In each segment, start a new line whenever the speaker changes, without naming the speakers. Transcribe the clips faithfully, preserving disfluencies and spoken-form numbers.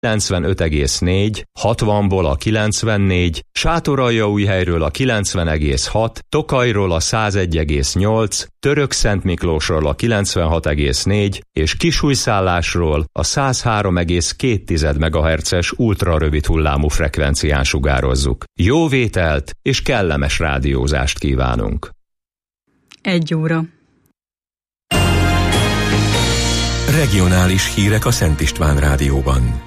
kilencvenöt egész négy, hatvanból a kilencvennégy, Sátoraljaújhelyről a kilencven egész hat, Tokajról a százegy egész nyolc, Törökszentmiklósról a kilencvenhat egész négy és Kisújszállásról a száz három egész két megahertzes ultrarövid hullámú frekvencián sugározzuk. Jó vételt és kellemes rádiózást kívánunk!
Egy óra.
Regionális hírek a Szent István Rádióban.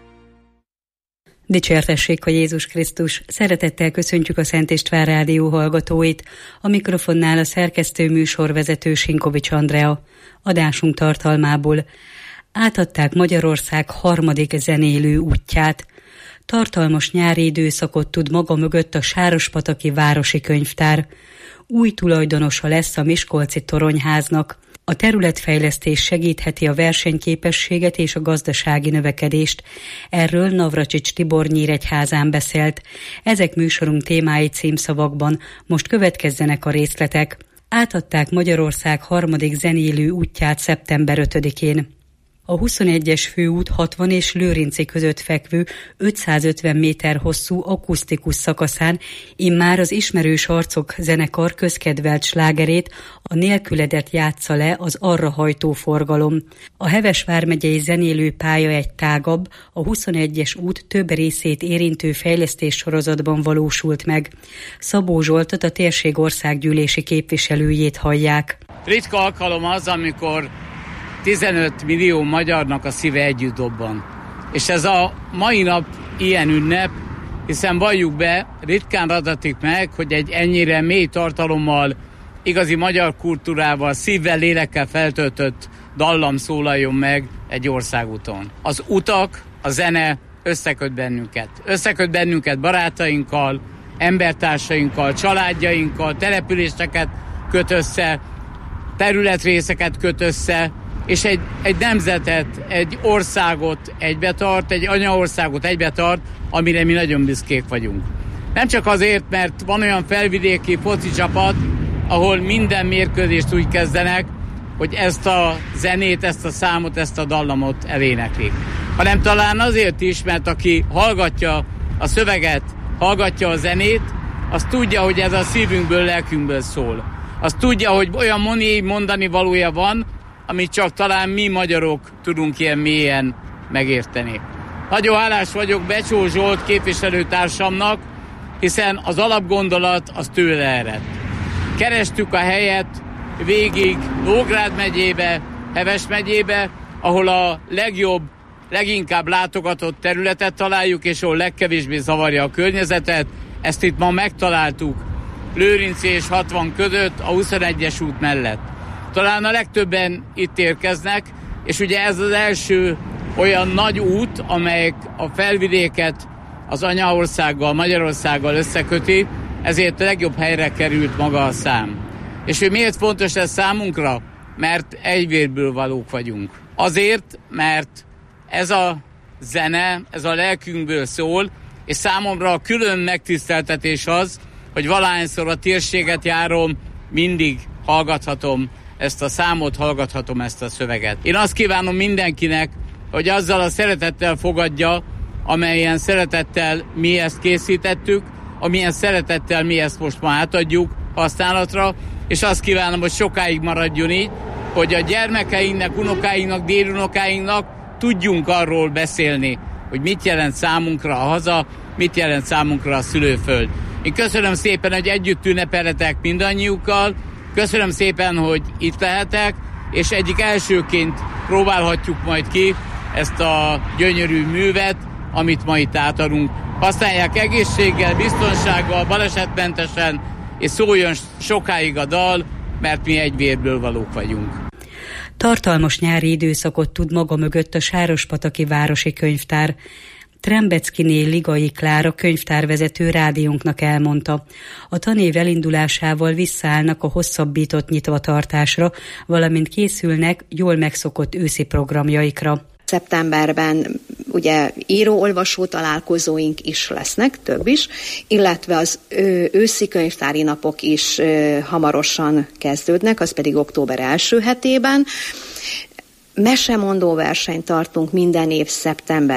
Dicsértessék a Jézus Krisztus! Szeretettel köszöntjük a Szent István Rádió hallgatóit. A mikrofonnál a szerkesztő műsorvezető Sinkovics Andrea. Adásunk tartalmából: átadták Magyarország harmadik zenélő útját. Tartalmas nyári időszakot tud maga mögött a Sárospataki Városi Könyvtár. Új tulajdonosa lesz a Miskolci Toronyháznak. A területfejlesztés segítheti a versenyképességet és a gazdasági növekedést. Erről Navracsics Tibor Nyíregyházán beszélt. Ezek műsorunk témái címszavakban. Most következzenek a részletek. Átadták Magyarország harmadik zenélő útját szeptember ötödikén. A huszonegyes főút hatvan és Lőrinci között fekvő ötszázötven méter hosszú akusztikus szakaszán immár az Ismerős Arcok zenekar közkedvelt slágerét, a Nélküledet játsza le az arra hajtó forgalom. A Heves vármegyei zenélő pálya egy tágabb, a huszonegyes út több részét érintő fejlesztés sorozatban valósult meg. Szabó Zsoltot, a térség országgyűlési képviselőjét hallják.
Ritka alkalom az, amikor tizenöt millió magyarnak a szíve együtt dobban. És ez a mai nap ilyen ünnep, hiszen valljuk be, ritkán adatik meg, hogy egy ennyire mély tartalommal, igazi magyar kultúrával, szívvel, lélekkel feltöltött dallam szólaljon meg egy országúton. Az utak, a zene összeköt bennünket. Összeköt bennünket barátainkkal, embertársainkkal, családjainkkal, településeket köt össze, területrészeket köt össze, és egy, egy nemzetet, egy országot egybetart, egy anyaországot egybetart, amire mi nagyon büszkék vagyunk. Nem csak azért, mert van olyan felvidéki foci csapat, ahol minden mérkőzést úgy kezdenek, hogy ezt a zenét, ezt a számot, ezt a dallamot eléneklik. Hanem talán azért is, mert aki hallgatja a szöveget, hallgatja a zenét, az tudja, hogy ez a szívünkből, lelkünkből szól. Az tudja, hogy olyan mondani valója van, amit csak talán mi magyarok tudunk ilyen mélyen megérteni. Nagyon hálás vagyok Becsó Zsolt képviselőtársamnak, hiszen az alapgondolat az tőle ered. Kerestük a helyet végig Nógrád megyébe, Heves megyébe, ahol a legjobb, leginkább látogatott területet találjuk, és ahol legkevésbé zavarja a környezetet. Ezt itt ma megtaláltuk Lőrinci és hatvan között, a huszonegyes út mellett. Talán a legtöbben itt érkeznek, és ugye ez az első olyan nagy út, amelyek a felvidéket az anyaországgal, Magyarországgal összeköti, ezért a legjobb helyre került maga a szám. És hogy miért fontos ez számunkra? Mert egyvérből valók vagyunk. Azért, mert ez a zene, ez a lelkünkből szól, és számomra a külön megtiszteltetés az, hogy valahányszor a térséget járom, mindig hallgathatom ezt a számot, hallgathatom ezt a szöveget. Én azt kívánom mindenkinek, hogy azzal a szeretettel fogadja, amelyen szeretettel mi ezt készítettük, amilyen szeretettel mi ezt most ma átadjuk használatra, és azt kívánom, hogy sokáig maradjon így, hogy a gyermekeinknek, unokáinknak, délunokáinknak tudjunk arról beszélni, hogy mit jelent számunkra a haza, mit jelent számunkra a szülőföld. Én köszönöm szépen, hogy együtt ünnepelhetek mindannyiukkal, köszönöm szépen, hogy itt lehetek, és egyik elsőként próbálhatjuk majd ki ezt a gyönyörű művet, amit ma itt átadunk. Használják egészséggel, biztonsággal, balesetmentesen, és szóljon sokáig a dal, mert mi egy vérből valók vagyunk.
Tartalmas nyári időszakot tud maga mögött a Sárospataki Városi Könyvtár. Trembeckiné Ligai Klára könyvtárvezető rádiónknak elmondta. A tanév elindulásával visszaállnak a hosszabbított nyitvatartásra, valamint készülnek jól megszokott őszi programjaikra.
Szeptemberben ugye író-olvasó találkozóink is lesznek, több is, illetve az őszi könyvtári napok is hamarosan kezdődnek, az pedig október első hetében. Mesemondó versenyt tartunk minden év szeptember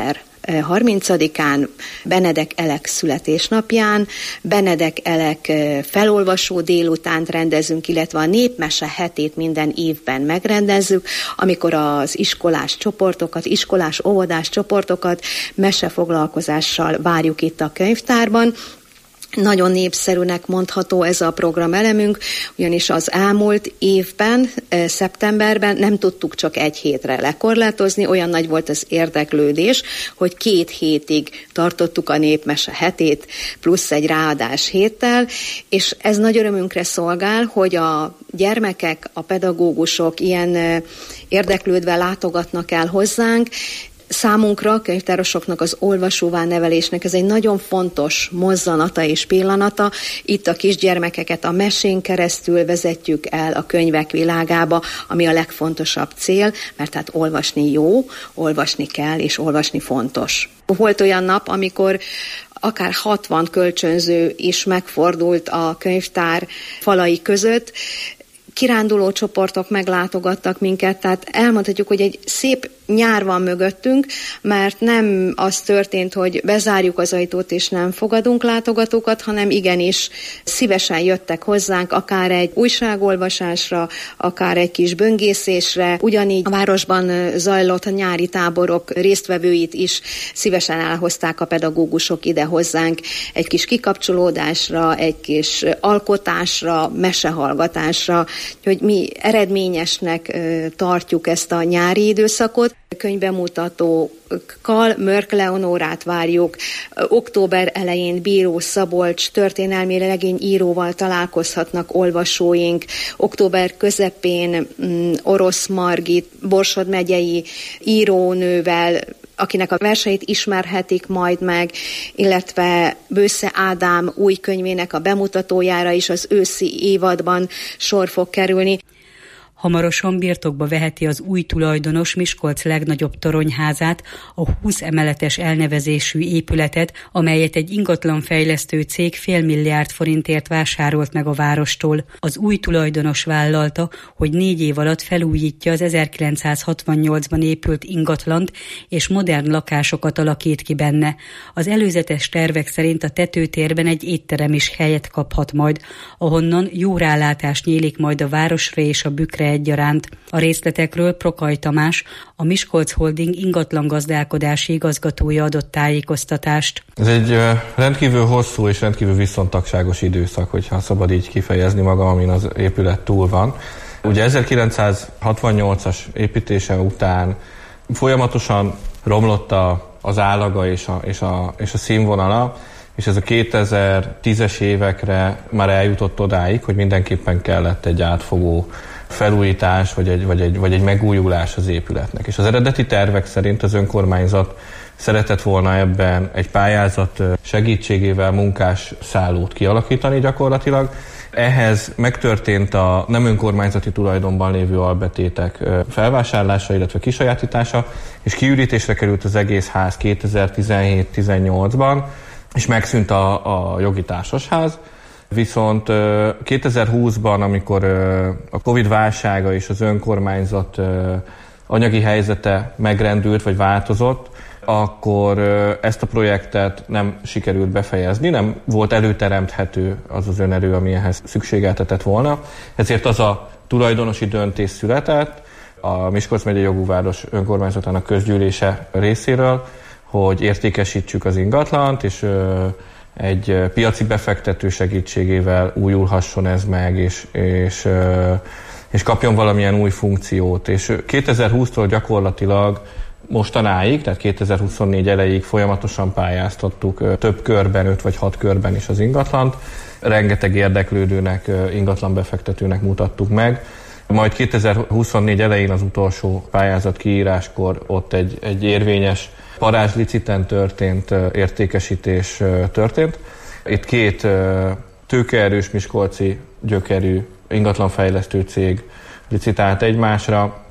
harmincadikán, Benedek Elek születésnapján, Benedek Elek felolvasó délutánt rendezünk, illetve a népmese hetét minden évben megrendezzük, amikor az iskolás csoportokat, iskolás óvodás csoportokat mesefoglalkozással várjuk itt a könyvtárban. Nagyon népszerűnek mondható ez a programelemünk, ugyanis az elmúlt évben, szeptemberben nem tudtuk csak egy hétre lekorlátozni, olyan nagy volt az érdeklődés, hogy két hétig tartottuk a népmese hetét, plusz egy ráadás héttel, és ez nagy örömünkre szolgál, hogy a gyermekek, a pedagógusok ilyen érdeklődve látogatnak el hozzánk. Számunkra, a könyvtárosoknak, az olvasóvá nevelésnek ez egy nagyon fontos mozzanata és pillanata. Itt a kisgyermekeket a mesén keresztül vezetjük el a könyvek világába, ami a legfontosabb cél, mert hát olvasni jó, olvasni kell, és olvasni fontos. Volt olyan nap, amikor akár hatvan kölcsönző is megfordult a könyvtár falai között, kiránduló csoportok meglátogattak minket, tehát elmondhatjuk, hogy egy szép nyár van mögöttünk, mert nem az történt, hogy bezárjuk az ajtót és nem fogadunk látogatókat, hanem igenis szívesen jöttek hozzánk, akár egy újságolvasásra, akár egy kis böngészésre. Ugyanígy a városban zajlott a nyári táborok résztvevőit is szívesen elhozták a pedagógusok ide hozzánk egy kis kikapcsolódásra, egy kis alkotásra, mesehallgatásra, hogy mi eredményesnek tartjuk ezt a nyári időszakot. Könyvbemutatókkal Mörk Leonórát várjuk. Október elején Bíró Szabolcs történelmi regényíróval találkozhatnak olvasóink. Október közepén Orosz Margit, Borsod megyei írónővel, akinek a verseit ismerhetik majd meg, illetve Bősze Ádám új könyvének a bemutatójára is az őszi évadban sor fog kerülni.
Hamarosan birtokba veheti az új tulajdonos Miskolc legnagyobb toronyházát, a húsz emeletes elnevezésű épületet, amelyet egy ingatlanfejlesztő cég fél milliárd forintért vásárolt meg a várostól. Az új tulajdonos vállalta, hogy négy év alatt felújítja az ezerkilencszázhatvannyolcban épült ingatlant, és modern lakásokat alakít ki benne. Az előzetes tervek szerint a tetőtérben egy étterem is helyet kaphat majd, ahonnan jó rálátás nyílik majd a városra és a Bükkre egyaránt. A részletekről Prokay Tamás, a Miskolc Holding ingatlangazdálkodási igazgatója adott tájékoztatást.
Ez egy rendkívül hosszú és rendkívül viszontagságos időszak, hogyha szabad így kifejezni magam, amin az épület túl van. Ugye ezerkilencszázhatvannyolcas építése után folyamatosan romlott az állaga és a, és a, és a színvonala, és ez a kétezer-tízes évekre már eljutott odáig, hogy mindenképpen kellett egy átfogó felújítás, vagy egy, vagy, egy, vagy egy megújulás az épületnek. És az eredeti tervek szerint az önkormányzat szeretett volna ebben egy pályázat segítségével munkásszállót kialakítani gyakorlatilag. Ehhez megtörtént a nem önkormányzati tulajdonban lévő albetétek felvásárlása, illetve kisajátítása, és kiürítésre került az egész ház kétezer-tizenhét-tizennyolcban, és megszűnt a, a jogi társasház. Viszont kétezer-húszban, amikor a Covid válsága és az önkormányzat anyagi helyzete megrendült vagy változott, akkor ezt a projektet nem sikerült befejezni, nem volt előteremthető az az önerő, ami ehhez szükségeltetett volna. Ezért az a tulajdonosi döntés született a Miskolc megyei jogúváros önkormányzatának közgyűlése részéről, hogy értékesítsük az ingatlant, és egy piaci befektető segítségével újulhasson ez meg, és, és, és kapjon valamilyen új funkciót. És kétezer-húsztól gyakorlatilag mostanáig, tehát kétezer-huszonnégy elejéig folyamatosan pályáztattuk több körben, öt vagy hat körben is az ingatlant. Rengeteg érdeklődőnek, ingatlanbefektetőnek mutattuk meg. Majd kétezer-huszonnégy elején az utolsó pályázat kiíráskor ott egy, egy érvényes parázsliciten történt értékesítés történt. Itt két tőkeerős miskolci gyökerű ingatlanfejlesztő cég licitált egymásra,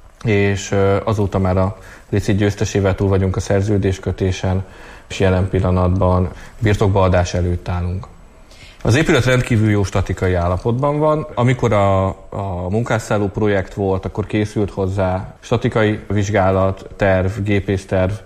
és azóta már a licit győztesével túl vagyunk a szerződéskötésen, és jelen pillanatban birtokbaadás előtt állunk. Az épület rendkívül jó statikai állapotban van. Amikor a, a munkásszálló projekt volt, akkor készült hozzá statikai vizsgálat, terv, gépészterv,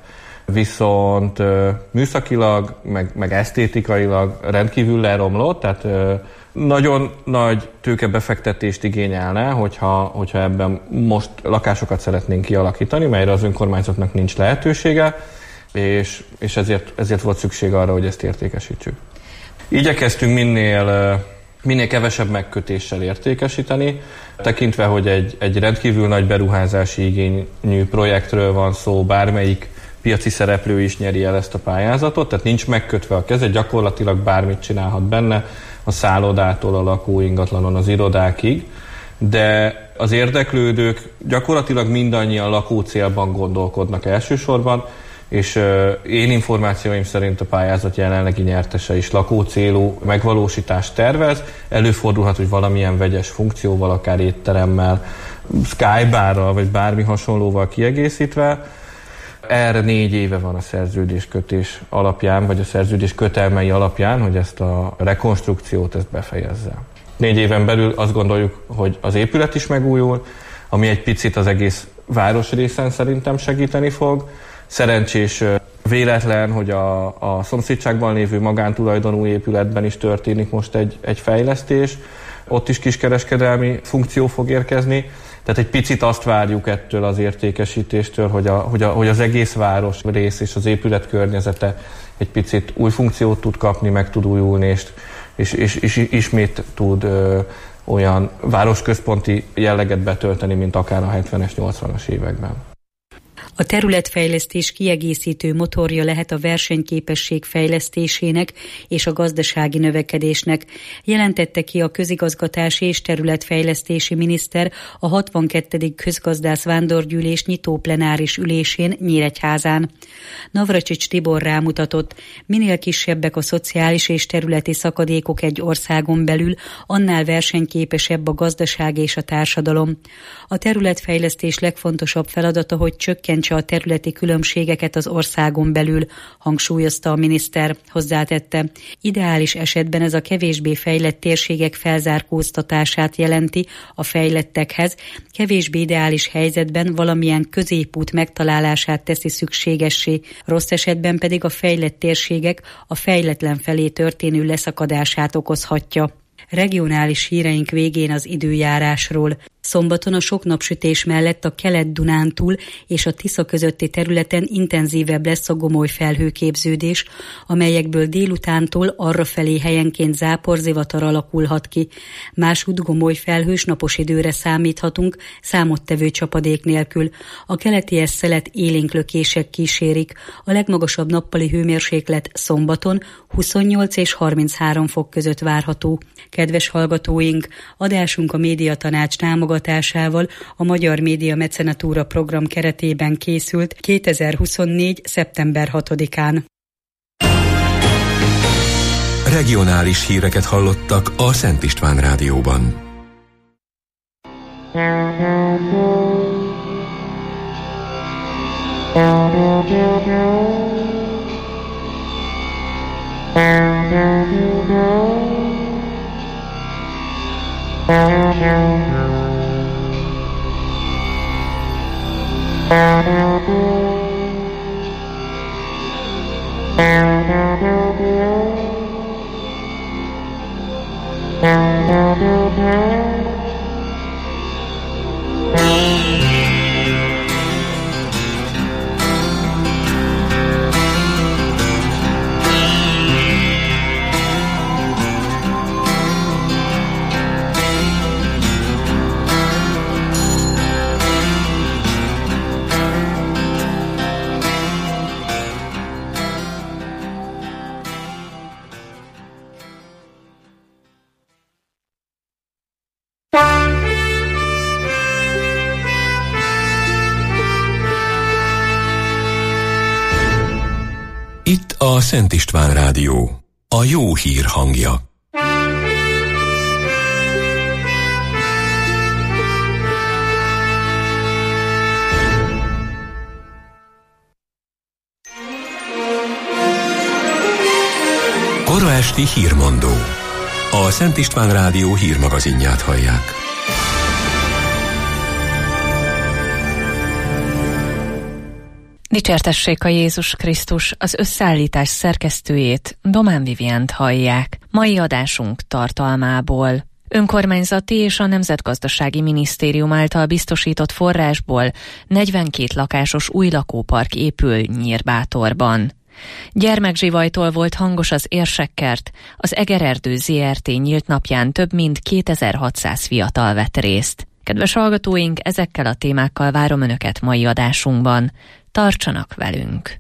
viszont műszakilag, meg, meg esztétikailag rendkívül leromlott, tehát nagyon nagy tőkebefektetést igényelne, hogyha, hogyha ebben most lakásokat szeretnénk kialakítani, melyre az önkormányzatnak nincs lehetősége, és, és ezért, ezért volt szükség arra, hogy ezt értékesítsük. Igyekeztünk minél, minél kevesebb megkötéssel értékesíteni, tekintve, hogy egy, egy rendkívül nagy beruházási igényű projektről van szó, bármelyik piaci szereplő is nyeri el ezt a pályázatot, tehát nincs megkötve a keze, gyakorlatilag bármit csinálhat benne, a szállodától a lakóingatlanon az irodákig, de az érdeklődők gyakorlatilag mindannyian lakócélban gondolkodnak elsősorban, és én információim szerint a pályázat jelenlegi nyertese is lakócélú megvalósítást tervez. Előfordulhat, hogy valamilyen vegyes funkcióval, akár étteremmel, Skybar-ral vagy bármi hasonlóval kiegészítve. Erre négy éve van a szerződéskötés alapján, vagy a szerződés kötelmei alapján, hogy ezt a rekonstrukciót ezt befejezze. Négy éven belül azt gondoljuk, hogy az épület is megújul, ami egy picit az egész városrészen szerintem segíteni fog. Szerencsés véletlen, hogy a, a szomszédságban lévő magántulajdonú épületben is történik most egy, egy fejlesztés. Ott is kiskereskedelmi funkció fog érkezni. Tehát egy picit azt várjuk ettől az értékesítéstől, hogy, a, hogy, a, hogy az egész város rész és az épület környezete egy picit új funkciót tud kapni, meg tud újulni, és, és, és, és ismét tud ö, olyan városközponti jelleget betölteni, mint akár a hetvenes, nyolcvanas években.
A területfejlesztés kiegészítő motorja lehet a versenyképesség fejlesztésének és a gazdasági növekedésnek, jelentette ki a közigazgatási és területfejlesztési miniszter a hatvankettedik közgazdász vándorgyűlés nyitó plenáris ülésén Nyíregyházán. Navracsics Tibor rámutatott, minél kisebbek a szociális és területi szakadékok egy országon belül, annál versenyképesebb a gazdaság és a társadalom. A területfejlesztés legfontosabb feladata, hogy csökkentse a területi különbségeket az országon belül, hangsúlyozta a miniszter, hozzátette. Ideális esetben ez a kevésbé fejlett térségek felzárkóztatását jelenti a fejlettekhez, kevésbé ideális helyzetben valamilyen középút megtalálását teszi szükségessé, rossz esetben pedig a fejlett térségek a fejletlen felé történő leszakadását okozhatja. Regionális híreink végén az időjárásról. Szombaton a sok napsütés mellett a Kelet-Dunántúl és a Tisza közötti területen intenzívebb lesz a gomoly felhőképződés, amelyekből délutántól arrafelé helyenként záporzivatar alakulhat ki. Másútt gomoly felhős napos időre számíthatunk, számottevő csapadék nélkül. A keleti szelet élénk lökések kísérik. A legmagasabb nappali hőmérséklet szombaton huszonnyolc és harminchárom fok között várható. Kedves hallgatóink, adásunk a Médiatanács támogatásával a Magyar Média Mecenatúra program keretében készült kétezer-huszonnégy. szeptember hatodikán.
Regionális híreket hallottak a Szent István Rádióban. Itt a Szent István Rádió, a jó hír hangja. Kora esti hírmondó. A Szent István Rádió hírmagazinját hallják.
Dicsértessék a Jézus Krisztus, az összeállítás szerkesztőjét, Domán Vivient hallják. Mai adásunk tartalmából. Önkormányzati és a Nemzetgazdasági Minisztérium által biztosított forrásból negyvenkét lakásos új lakópark épül Nyírbátorban. Gyermekzsivajtól volt hangos az Érsekkert, az Egererdő zé er té nyílt napján több mint kétezer-hatszáz fiatal vett részt. Kedves hallgatóink, ezekkel a témákkal várom Önöket mai adásunkban. Tartsanak velünk!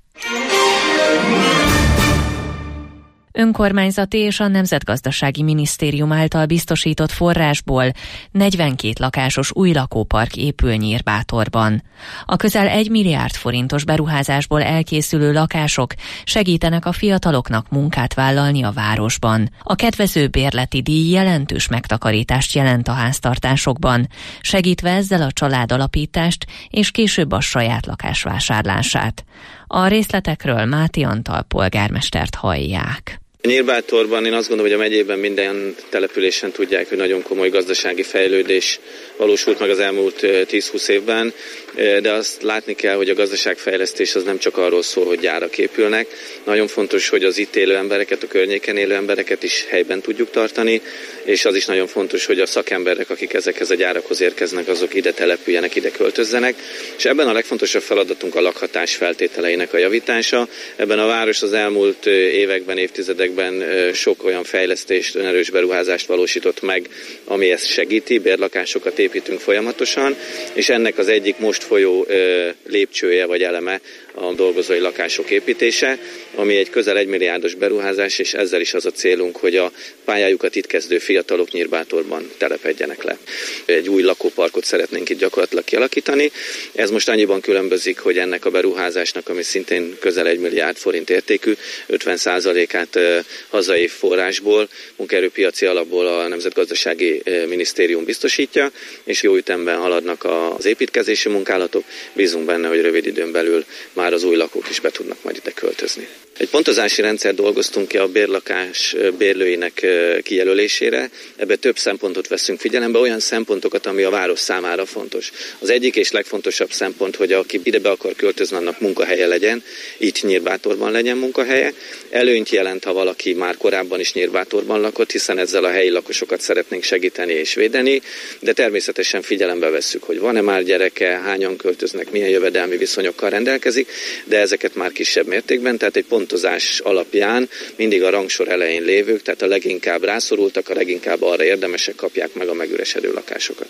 Önkormányzati és a Nemzetgazdasági Minisztérium által biztosított forrásból negyvenkét lakásos új lakópark épül Nyírbátorban. A közel egy milliárd forintos beruházásból elkészülő lakások segítenek a fiataloknak munkát vállalni a városban. A kedvező bérleti díj jelentős megtakarítást jelent a háztartásokban, segítve ezzel a családalapítást és később a saját lakás vásárlását. A részletekről Máté Antal polgármestert hallják.
Nyírbátorban én azt gondolom, hogy a megyében minden településen tudják, hogy nagyon komoly gazdasági fejlődés valósult meg az elmúlt tíz-húsz évben, de azt látni kell, hogy a gazdaságfejlesztés az nem csak arról szól, hogy gyárak épülnek. Nagyon fontos, hogy az itt élő embereket, a környéken élő embereket is helyben tudjuk tartani, és az is nagyon fontos, hogy a szakemberek, akik ezekhez a gyárakhoz érkeznek, azok ide települjenek, ide költözzenek. És ebben a legfontosabb feladatunk a lakhatás feltételeinek a javítása. Ebben a város az elmúlt években, évtizedekben sok olyan fejlesztést, önerős beruházást valósított meg, ami ezt segíti, bérlakásokat építünk folyamatosan, és ennek az egyik most folyó lépcsője vagy eleme a dolgozói lakások építése, ami egy közel egymilliárdos beruházás, és ezzel is az a célunk, hogy a pályájukat itt kezdő fiatalok Nyírbátorban telepedjenek le. Egy új lakóparkot szeretnénk itt gyakorlatilag kialakítani. Ez most annyiban különbözik, hogy ennek a beruházásnak, ami szintén közel egy milliárd forint értékű, ötven százalékát hazai forrásból, munkaerőpiaci alapból a Nemzetgazdasági Minisztérium biztosítja, és jó ütemben haladnak az építkezési munkálatok. Bízunk benne, hogy rövid időn belül már az új lakók is be tudnak majd ide költözni. Egy pontozási rendszer dolgoztunk ki a bérlakás bérlőinek kijelölésére. Ebbe több szempontot veszünk figyelembe, olyan szempontokat, ami a város számára fontos. Az egyik és legfontosabb szempont, hogy aki ide be akar költözni, annak munkahelye legyen, itt Nyírbátorban legyen munkahelye. Előnyt jelent, ha valaki már korábban is Nyírbátorban lakott, hiszen ezzel a helyi lakosokat szeretnénk segíteni és védeni, de természetesen figyelembe vesszük, hogy van-e már gyereke, hányan költöznek, milyen jövedelmi viszonyokkal rendelkezik, de ezeket már kisebb mértékben, tehát egy pontozás alapján mindig a rangsor elején lévők, tehát a leginkább rászorultak, a leginkább arra érdemesek kapják meg a megüresedő lakásokat.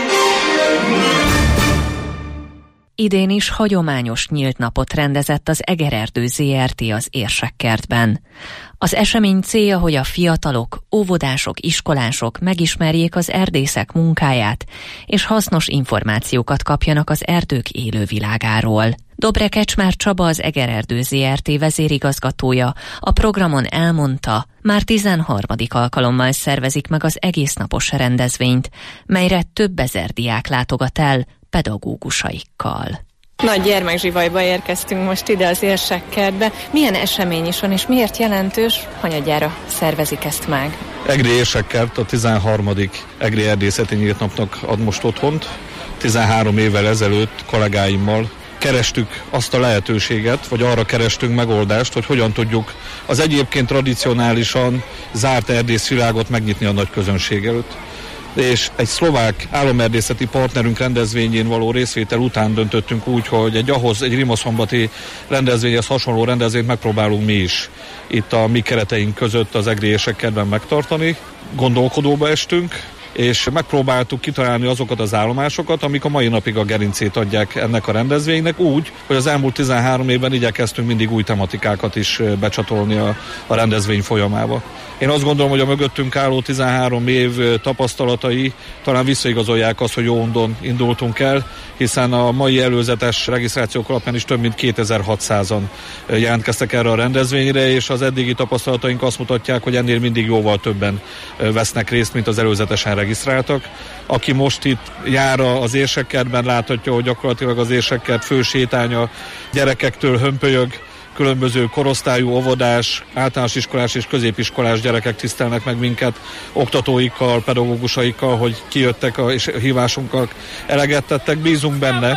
Idén is hagyományos nyílt napot rendezett az Egererdő zé er té az Érsekkertben. Az esemény célja, hogy a fiatalok, óvodások, iskolások megismerjék az erdészek munkáját, és hasznos információkat kapjanak az erdők élővilágáról. Dobre Kecsmár Csaba, az Egererdő zé er té vezérigazgatója a programon elmondta, már tizenharmadik alkalommal szervezik meg az egésznapos rendezvényt, melyre több ezer diák látogat el pedagógusaikkal.
Nagy gyermekzsivajba érkeztünk most ide az Érsekkertbe. Milyen esemény is van, és miért jelentős? Hanyadjára szervezik ezt meg?
Egri Érsekkert a tizenharmadik Egri Erdészeti Nyílt Napnak ad most otthont. tizenhárom évvel ezelőtt kollégáimmal kerestük azt a lehetőséget, vagy arra kerestünk megoldást, hogy hogyan tudjuk az egyébként tradicionálisan zárt erdészvilágot megnyitni a nagy közönség előtt. És egy szlovák államerdészeti partnerünk rendezvényén való részvétel után döntöttünk úgy, hogy egy ahhoz, egy rimaszambati rendezvényhez hasonló rendezvényt megpróbálunk mi is itt a mi kereteink között az Egri Érsekkertben megtartani. Gondolkodóba estünk, és megpróbáltuk kitalálni azokat az állomásokat, amik a mai napig a gerincét adják ennek a rendezvénynek, úgy, hogy az elmúlt tizenhárom évben igyekeztünk mindig új tematikákat is becsatolni a, a rendezvény folyamába. Én azt gondolom, hogy a mögöttünk álló tizenhárom év tapasztalatai talán visszaigazolják azt, hogy jó úton indultunk el, hiszen a mai előzetes regisztrációk alapján is több mint kétezer-hatszázan jelentkeztek erre a rendezvényre, és az eddigi tapasztalataink azt mutatják, hogy ennél mindig jóval többen vesznek részt, mint az előzetesen regisztráltak. Aki most itt jár az Érsekkertben, láthatja, hogy gyakorlatilag az Érsekkert fősétánya gyerekektől hömpölyög, különböző korosztályú, óvodás, általános iskolás és középiskolás gyerekek tisztelnek meg minket, oktatóikkal, pedagógusaikkal, hogy kijöttek a, és hívásunkkal eleget tettek. Bízunk benne,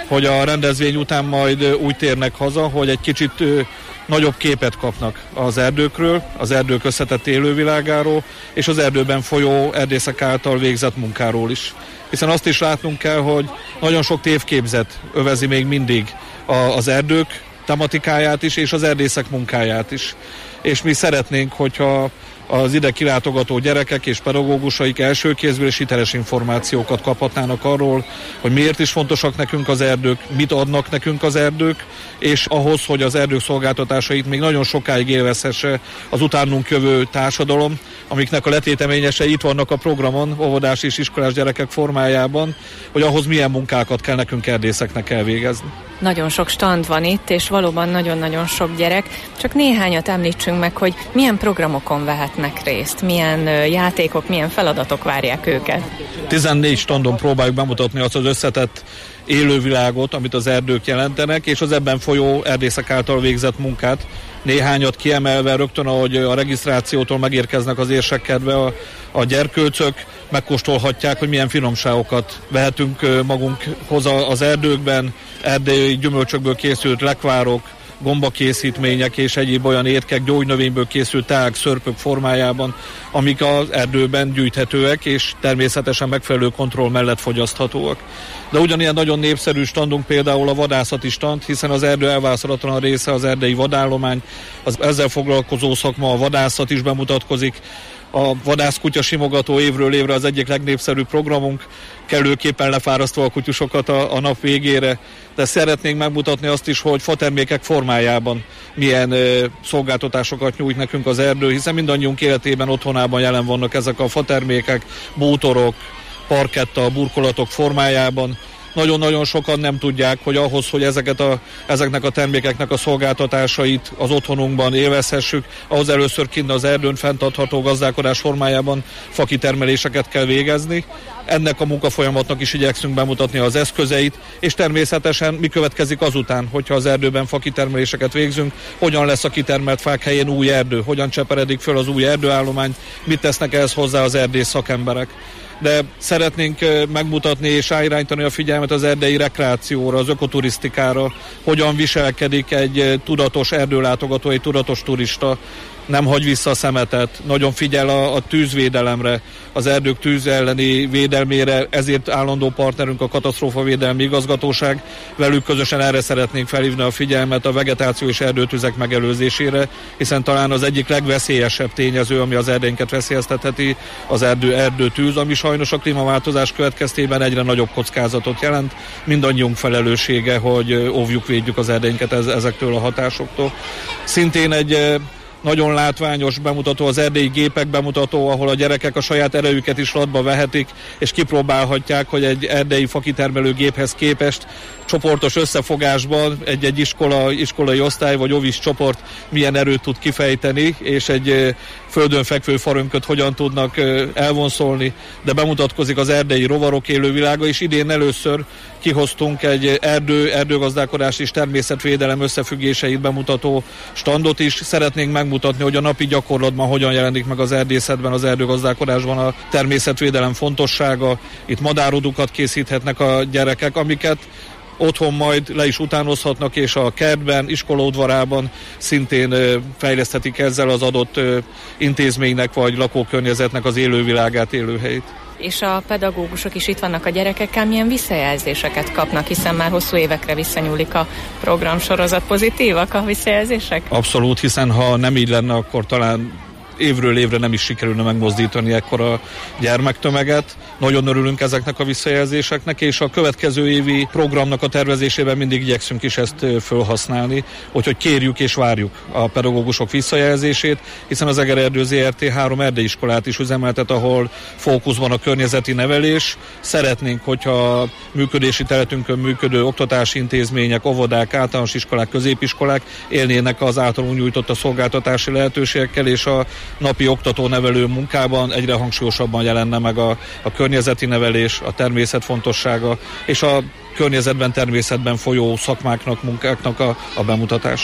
hogy a rendezvény után majd úgy térnek haza, hogy egy kicsit nagyobb képet kapnak az erdőkről, az erdők összetett élővilágáról, és az erdőben folyó erdészek által végzett munkáról is. Hiszen azt is látnunk kell, hogy nagyon sok tévképzet övezi még mindig az erdők tematikáját is, és az erdészek munkáját is. És mi szeretnénk, hogyha az ide kilátogató gyerekek és pedagógusaik első kézből és hiteles információkat kaphatnának arról, hogy miért is fontosak nekünk az erdők, mit adnak nekünk az erdők, és ahhoz, hogy az erdők szolgáltatásait még nagyon sokáig élvezhesse az utánunk jövő társadalom, amiknek a letéteményesei itt vannak a programon, óvodás és iskolás gyerekek formájában, hogy ahhoz milyen munkákat kell nekünk erdészeknek elvégezni.
Nagyon sok stand van itt, és valóban nagyon-nagyon sok gyerek. Csak néhányat említsünk meg, hogy milyen programokon vehetnek részt, milyen játékok, milyen feladatok várják őket.
tizennégy standon próbáljuk bemutatni azt az összetett élővilágot, amit az erdők jelentenek, és az ebben folyó erdészek által végzett munkát. Néhányat kiemelve rögtön, ahogy a regisztrációtól megérkeznek az érsekkedve a, a gyerkőcök, megkóstolhatják, hogy milyen finomságokat vehetünk magunkhoz az erdőkben, erdélyi gyümölcsökből készült lekvárok, gombakészítmények és egyéb olyan étkek, gyógynövényből készült teák, szörpök formájában, amik az erdőben gyűjthetőek, és természetesen megfelelő kontroll mellett fogyaszthatóak. De ugyanilyen nagyon népszerű standunk például a vadászati stand, hiszen az erdő elválaszthatatlan része az erdei vadállomány, az ezzel foglalkozó szakma, a vadászat is bemutatkozik. A vadászkutya simogató évről évre az egyik legnépszerűbb programunk, kellőképpen lefárasztva a kutyusokat a, a nap végére, de szeretnénk megmutatni azt is, hogy fatermékek formájában milyen ö, szolgáltatásokat nyújt nekünk az erdő, hiszen mindannyiunk életében, otthonában jelen vannak ezek a fatermékek, bútorok, parketta, burkolatok formájában. Nagyon-nagyon sokan nem tudják, hogy ahhoz, hogy ezeket a, ezeknek a termékeknek a szolgáltatásait az otthonunkban élvezhessük, ahhoz először kint az erdőn fenntartható gazdálkodás formájában fakitermeléseket kell végezni. Ennek a munkafolyamatnak is igyekszünk bemutatni az eszközeit, és természetesen mi következik azután, hogyha az erdőben fakitermeléseket végzünk, hogyan lesz a kitermelt fák helyén új erdő, hogyan cseperedik föl az új erdőállomány, mit tesznek ehhez hozzá az erdész szakemberek. De szeretnénk megmutatni és irányítani a figyelmet az erdei rekreációra, az ökoturisztikára, hogyan viselkedik egy tudatos erdőlátogató, egy tudatos turista, nem hagy vissza a szemetet, nagyon figyel a, a tűzvédelemre, az erdők tűz elleni védelmére, ezért állandó partnerünk a Katasztrófavédelmi Igazgatóság. Velük közösen erre szeretnénk felhívni a figyelmet, a vegetáció és erdőtüzek megelőzésére, hiszen talán az egyik legveszélyesebb tényező, ami az erdénket veszélyeztetheti, az erdő, erdőtűz, ami sajnos a klímaváltozás következtében egyre nagyobb kockázatot jelent. Mindannyiunk felelőssége, hogy óvjuk, védjük az erdénket ezektől a hatásoktól. Szintén egy nagyon látványos bemutató, az erdélyi gépek bemutató, ahol a gyerekek a saját erejüket is latba vehetik, és kipróbálhatják, hogy egy erdélyi fakitermelő géphez képest csoportos összefogásban egy-egy iskola, iskolai osztály vagy ovis csoport milyen erőt tud kifejteni, és egy földön fekvő farönköt hogyan tudnak elvonszolni, de bemutatkozik az erdélyi rovarok élővilága, és idén először kihoztunk egy erdő, erdőgazdálkodás és természetvédelem összefüggéseit bemutató standot is. Szeretnénk megmutatni, hogy a napi gyakorlatban hogyan jelenik meg az erdészetben, az erdőgazdálkodásban a természetvédelem fontossága. Itt madárodukat készíthetnek a gyerekek, amiket otthon majd le is utánozhatnak, és a kertben, iskolaudvarában szintén fejleszthetik ezzel az adott intézménynek vagy lakókörnyezetnek az élővilágát, élőhelyét.
És a pedagógusok is itt vannak a gyerekekkel, milyen visszajelzéseket kapnak, hiszen már hosszú évekre visszanyúlik a programsorozat. Pozitívak a visszajelzések?
Abszolút, hiszen ha nem így lenne, akkor talán évről évre nem is sikerülne megmozdítani ekkora gyermektömeget. Nagyon örülünk ezeknek a visszajelzéseknek, és a következő évi programnak a tervezésében mindig igyekszünk is ezt felhasználni, úgyhogy kérjük és várjuk a pedagógusok visszajelzését, hiszen az Egererdő zé er té három erdélyiskolát is üzemeltet, ahol fókuszban a környezeti nevelés. Szeretnénk, hogyha a működési területünkön működő oktatási intézmények, óvodák, általános iskolák, középiskolák élnének az általunk nyújtott a szolgáltatási lehetőségekkel, és a napi oktató-nevelő munkában egyre hangsúlyosabban jelenne meg a, a környezeti nevelés, a természet fontossága, és a környezetben, természetben folyó szakmáknak, munkáknak a, a bemutatása.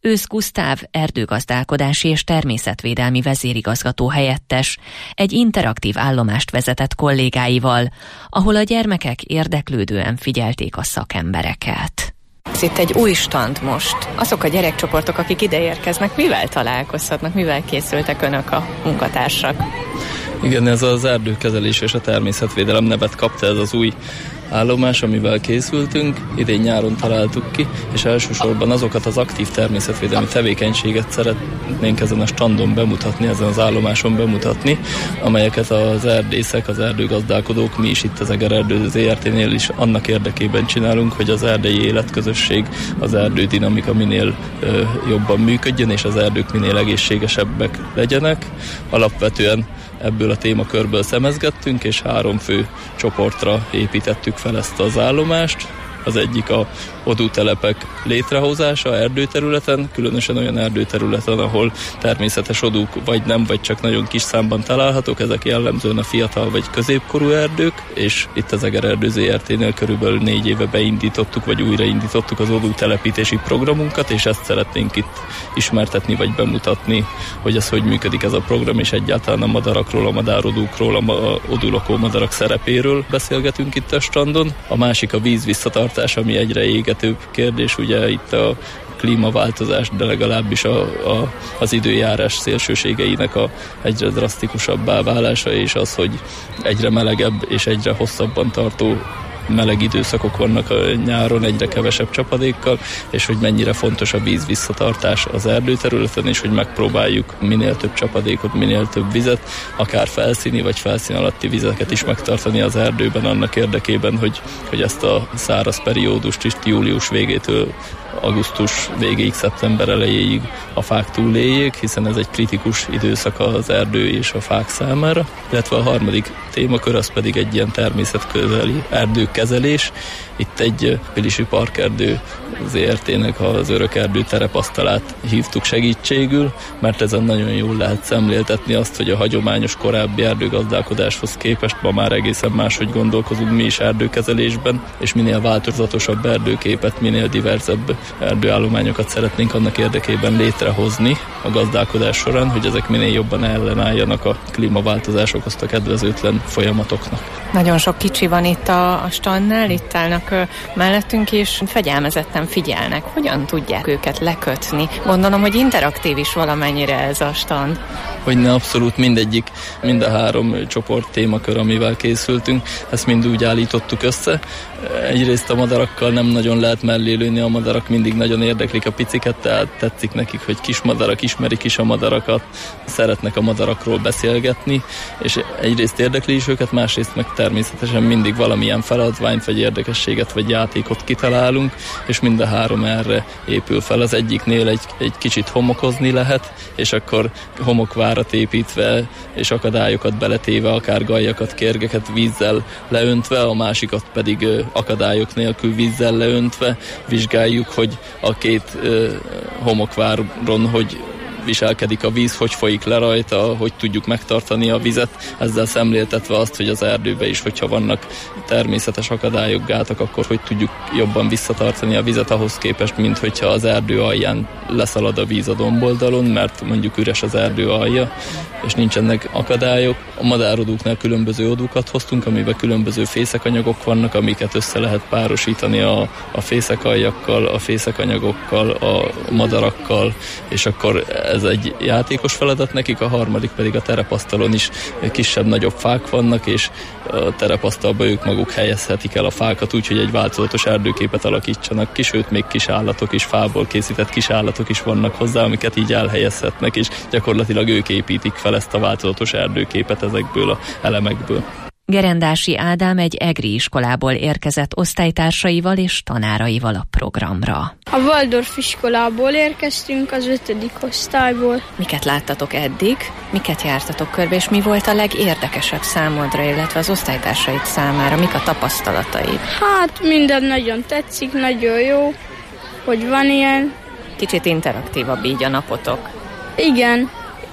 Ősz Gusztáv erdőgazdálkodási és természetvédelmi vezérigazgató helyettes egy interaktív állomást vezetett kollégáival, ahol a gyermekek érdeklődően figyelték a szakembereket.
Itt egy új stand most. Azok a gyerekcsoportok, akik ide érkeznek, mivel találkozhatnak, mivel készültek önök a munkatársak?
Igen, ez az erdőkezelés és a természetvédelem nevet kapta ez az új állomás, amivel készültünk, idén nyáron találtuk ki, és elsősorban azokat az aktív természetvédelmi tevékenységet szeretnénk ezen a standon bemutatni, ezen az állomáson bemutatni, amelyeket az erdészek, az erdőgazdálkodók, mi is itt az Egererdő zé er té-nél is annak érdekében csinálunk, hogy az erdei életközösség, az erdődinamika minél ö, jobban működjön, és az erdők minél egészségesebbek legyenek. Alapvetően ebből a témakörből szemezgettünk, és három fő csoportra építettük fel ezt az állomást. Az egyik a odútelepek létrehozása erdőterületen, különösen olyan erdőterületen, ahol természetes odúk vagy nem, vagy csak nagyon kis számban találhatók, ezek jellemzően a fiatal vagy középkorú erdők, és itt az Egererdő zé er té-nél körülbelül négy éve beindítottuk, vagy újraindítottuk az odútelepítési programunkat, és ezt szeretnénk itt ismertetni, vagy bemutatni, hogy ez hogy működik ez a program, és egyáltalán a madarakról, a madárodúkról, a odulakó madarak szerepéről beszélgetünk itt a standon. A másik a víz visszatartás, ami egyre égetőbb kérdés, ugye itt a klímaváltozás, de legalábbis a, a, az időjárás szélsőségeinek a egyre drasztikusabbá válása, és az, hogy egyre melegebb és egyre hosszabban tartó meleg időszakok vannak a nyáron, egyre kevesebb csapadékkal, és hogy mennyire fontos a víz visszatartás az erdőterületen, és hogy megpróbáljuk minél több csapadékot, minél több vizet, akár felszíni vagy felszín alatti vizeket is megtartani az erdőben annak érdekében, hogy, hogy ezt a száraz periódust is július végétől augusztus végéig, szeptember elejéig a fák túléljék, hiszen ez egy kritikus időszak az erdő és a fák számára. Illetve a harmadik témakör az pedig egy ilyen természetközeli erdőkezelés. Itt egy Pilisi Parkerdő zé er té-nek az örökerdő terepasztalát hívtuk segítségül, mert ezen nagyon jól lehet szemléltetni azt, hogy a hagyományos korábbi erdőgazdálkodáshoz képest ma már egészen máshogy gondolkozunk mi is erdőkezelésben, és minél változatosabb erdőképet, minél diverzebb erdőállományokat szeretnénk annak érdekében létrehozni a gazdálkodás során, hogy ezek minél jobban ellenálljanak a klímaváltozás okozta kedvezőtlen folyamatoknak.
Nagyon sok kicsi van itt a, a standnál, itt állnak mellettünk, és fegyelmezetten figyelnek. Hogyan tudják őket lekötni? Gondolom, hogy interaktív is valamennyire ez a stand.
Hogyne, abszolút mindegyik, mind a három csoport témakör, amivel készültünk, ezt mind úgy állítottuk össze. Egyrészt a madarakkal nem nagyon lehet mellé lőni, a madarak mindig nagyon érdeklik a piciket, tehát tetszik nekik, hogy kis madarak, ismerik is a madarakat, szeretnek a madarakról beszélgetni, és egyrészt érdekli is őket, másrészt meg természetesen mindig valamilyen feladványt, vagy érdekességet, vagy játékot kitalálunk, és mind a három erre épül fel. Az egyiknél egy, egy kicsit homokozni lehet, és akkor homokvárat építve, és akadályokat beletéve, akár galjakat, kérgeket vízzel leöntve, a másikat pedig akadályok nélkül vízzel leöntve vizsgáljuk, hogy a két uh, homokváron hogy viselkedik a víz, hogy folyik le rajta, hogy tudjuk megtartani a vizet, ezzel szemléltetve azt, hogy az erdőben is, hogyha vannak természetes akadályok, gátak, akkor hogy tudjuk jobban visszatartani a vizet ahhoz képest, mint hogyha az erdő alján leszalad a víz a domboldalon, mert mondjuk üres az erdő alja, és nincsenek akadályok. A madárodúknál különböző odúkat hoztunk, amiben különböző fészekanyagok vannak, amiket össze lehet párosítani a, a fészekaljakkal, a fészekanyagokkal, a madarakkal, és akkor ez egy játékos feladat nekik, a harmadik pedig a terepasztalon is kisebb-nagyobb fák vannak, és a terepasztalba ők maguk helyezhetik el a fákat úgy, hogy egy változatos erdőképet alakítsanak ki, sőt még kis állatok is, fából készített kis állatok is vannak hozzá, amiket így elhelyezhetnek, és gyakorlatilag ők építik fel ezt a változatos erdőképet ezekből az elemekből.
Gerendási Ádám egy egri iskolából érkezett osztálytársaival és tanáraival a programra.
A Waldorf iskolából érkeztünk, az ötödik osztályból.
Miket láttatok eddig, miket jártatok körbe, és mi volt a legérdekesebb számodra, illetve az osztálytársaid számára, mik a tapasztalataid?
Hát minden nagyon tetszik, nagyon jó, hogy van ilyen.
Kicsit interaktívabb így a napotok.
Igen,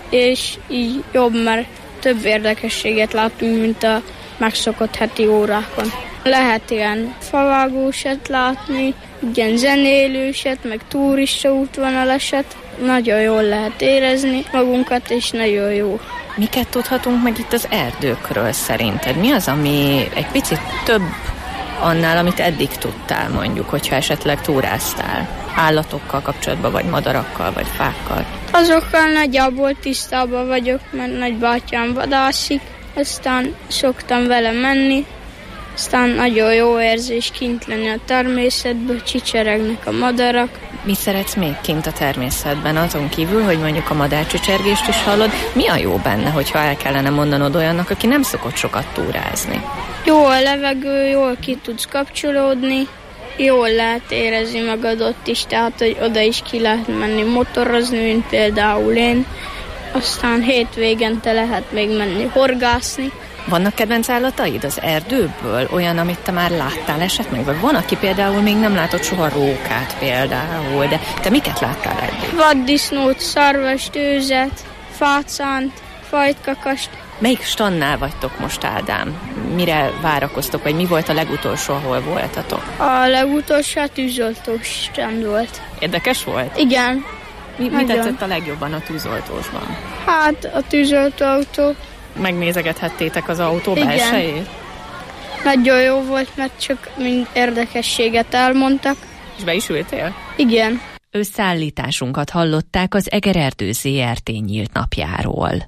és így jobb, mert több érdekességet látunk, mint a megszokott heti órákon. Lehet ilyen favágósat látni, ilyen zenélőset, meg turista útvonalaset. Nagyon jól lehet érezni magunkat, és nagyon jó.
Miket tudhatunk meg itt az erdőkről szerinted? Mi az, ami egy picit több annál, amit eddig tudtál, mondjuk, hogyha esetleg túráztál? Állatokkal kapcsolatban, vagy madarakkal, vagy fákkal?
Azokkal nagyjából tisztában vagyok, mert nagybátyám vadászik, aztán szoktam vele menni, aztán nagyon jó érzés kint lenni a természetből, csicseregnek a madarak.
Mi szeretsz még kint a természetben, azon kívül, hogy mondjuk a madárcsicsergést is hallod? Mi a jó benne, hogyha el kellene mondanod olyannak, aki nem szokott sokat túrázni?
Jó a levegő, jól ki tudsz kapcsolódni, jól lehet érezni magad ott is, tehát hogy oda is ki lehet menni motorozni, mint például én. Aztán hétvégente lehet még menni horgászni.
Vannak kedvenc állataid az erdőből? Olyan, amit te már láttál esetleg? Vagy van, aki például még nem látott soha rókát például, de te miket láttál eddig?
Vaddisznót, szarvast, őzet, fácánt, fajtkakast.
Melyik stannál vagytok most, Ádám? Mire várakoztok, vagy mi volt a legutolsó, ahol voltatok?
A legutolsó a tűzoltós stand volt.
Érdekes volt?
Igen.
Mi, mi tetszett a legjobban a tűzoltósban?
Hát a tűzoltóautó.
Megnézegethettétek az autó belsejét?
Nagyon jó volt, mert csak mind érdekességet elmondtak.
És be is ültél?
Igen.
Összeállításunkat hallották az Egererdő zé er té nyílt napjáról.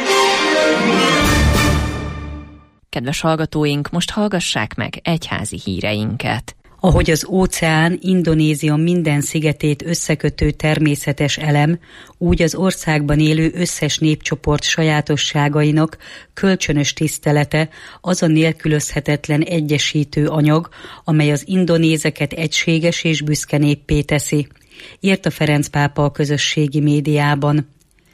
Kedves hallgatóink, most hallgassák meg egyházi híreinket.
Ahogy az óceán Indonézia minden szigetét összekötő természetes elem, úgy az országban élő összes népcsoport sajátosságainak kölcsönös tisztelete az a nélkülözhetetlen egyesítő anyag, amely az indonézeket egységes és büszke néppé teszi, írta Ferenc pápa a közösségi médiában.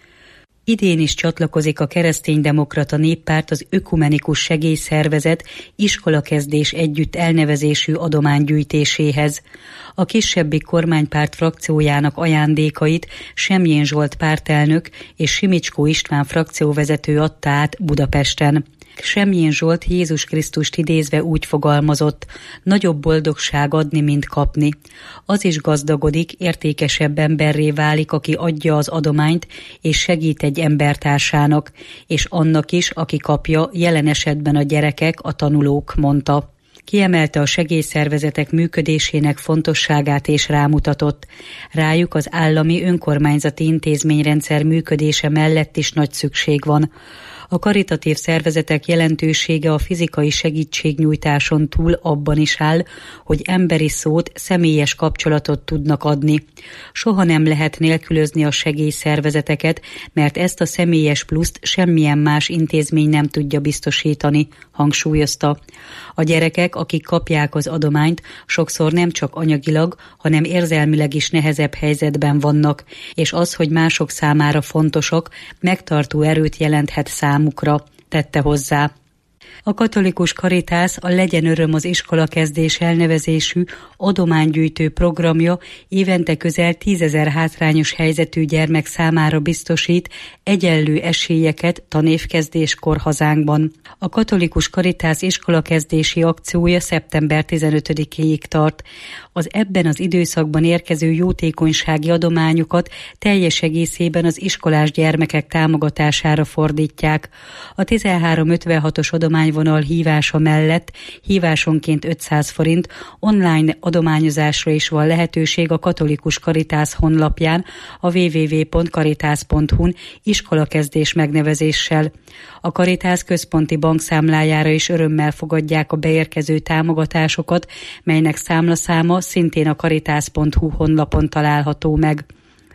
Idén is csatlakozik a Kereszténydemokrata Néppárt az Ökumenikus Segélyszervezet iskolakezdés együtt elnevezésű adománygyűjtéséhez. A kisebbik kormánypárt frakciójának ajándékait Semjén Zsolt pártelnök és Simicskó István frakcióvezető adta át Budapesten. Semjén Zsolt Jézus Krisztust idézve úgy fogalmazott: nagyobb boldogság adni, mint kapni. Az is gazdagodik, értékesebb emberré válik, aki adja az adományt és segít egy embertársának, és annak is, aki kapja, jelen esetben a gyerekek, a tanulók, mondta. Kiemelte a segélyszervezetek működésének fontosságát és rámutatott. Rájuk az állami önkormányzati intézményrendszer működése mellett is nagy szükség van. A karitatív szervezetek jelentősége a fizikai segítségnyújtáson túl abban is áll, hogy emberi szót, személyes kapcsolatot tudnak adni. Soha nem lehet nélkülözni a segélyszervezeteket, mert ezt a személyes pluszt semmilyen más intézmény nem tudja biztosítani, hangsúlyozta. A gyerekek, akik kapják az adományt, sokszor nem csak anyagilag, hanem érzelmileg is nehezebb helyzetben vannak, és az, hogy mások számára fontosak, megtartó erőt jelenthet számukra, tette hozzá. A katolikus Karitász a Legyen öröm az iskolakezdés elnevezésű adománygyűjtő programja évente közel tízezer hátrányos helyzetű gyermek számára biztosít egyenlő esélyeket tanévkezdéskor hazánkban. A katolikus Karitász iskolakezdési akciója szeptember tizenötödikéig tart. Az ebben az időszakban érkező jótékonysági adományokat teljes egészében az iskolás gyermekek támogatására fordítják. A tizenhárom ötvenhatos adományvonal hívása mellett hívásonként ötszáz forint online adományozásra is van lehetőség a katolikus Karitász honlapján, a double-u double-u double-u pont karitász pont hu-n iskolakezdés megnevezéssel. A Karitász központi bankszámlájára is örömmel fogadják a beérkező támogatásokat, melynek számlaszáma szintén a karitász pont hu honlapon található meg.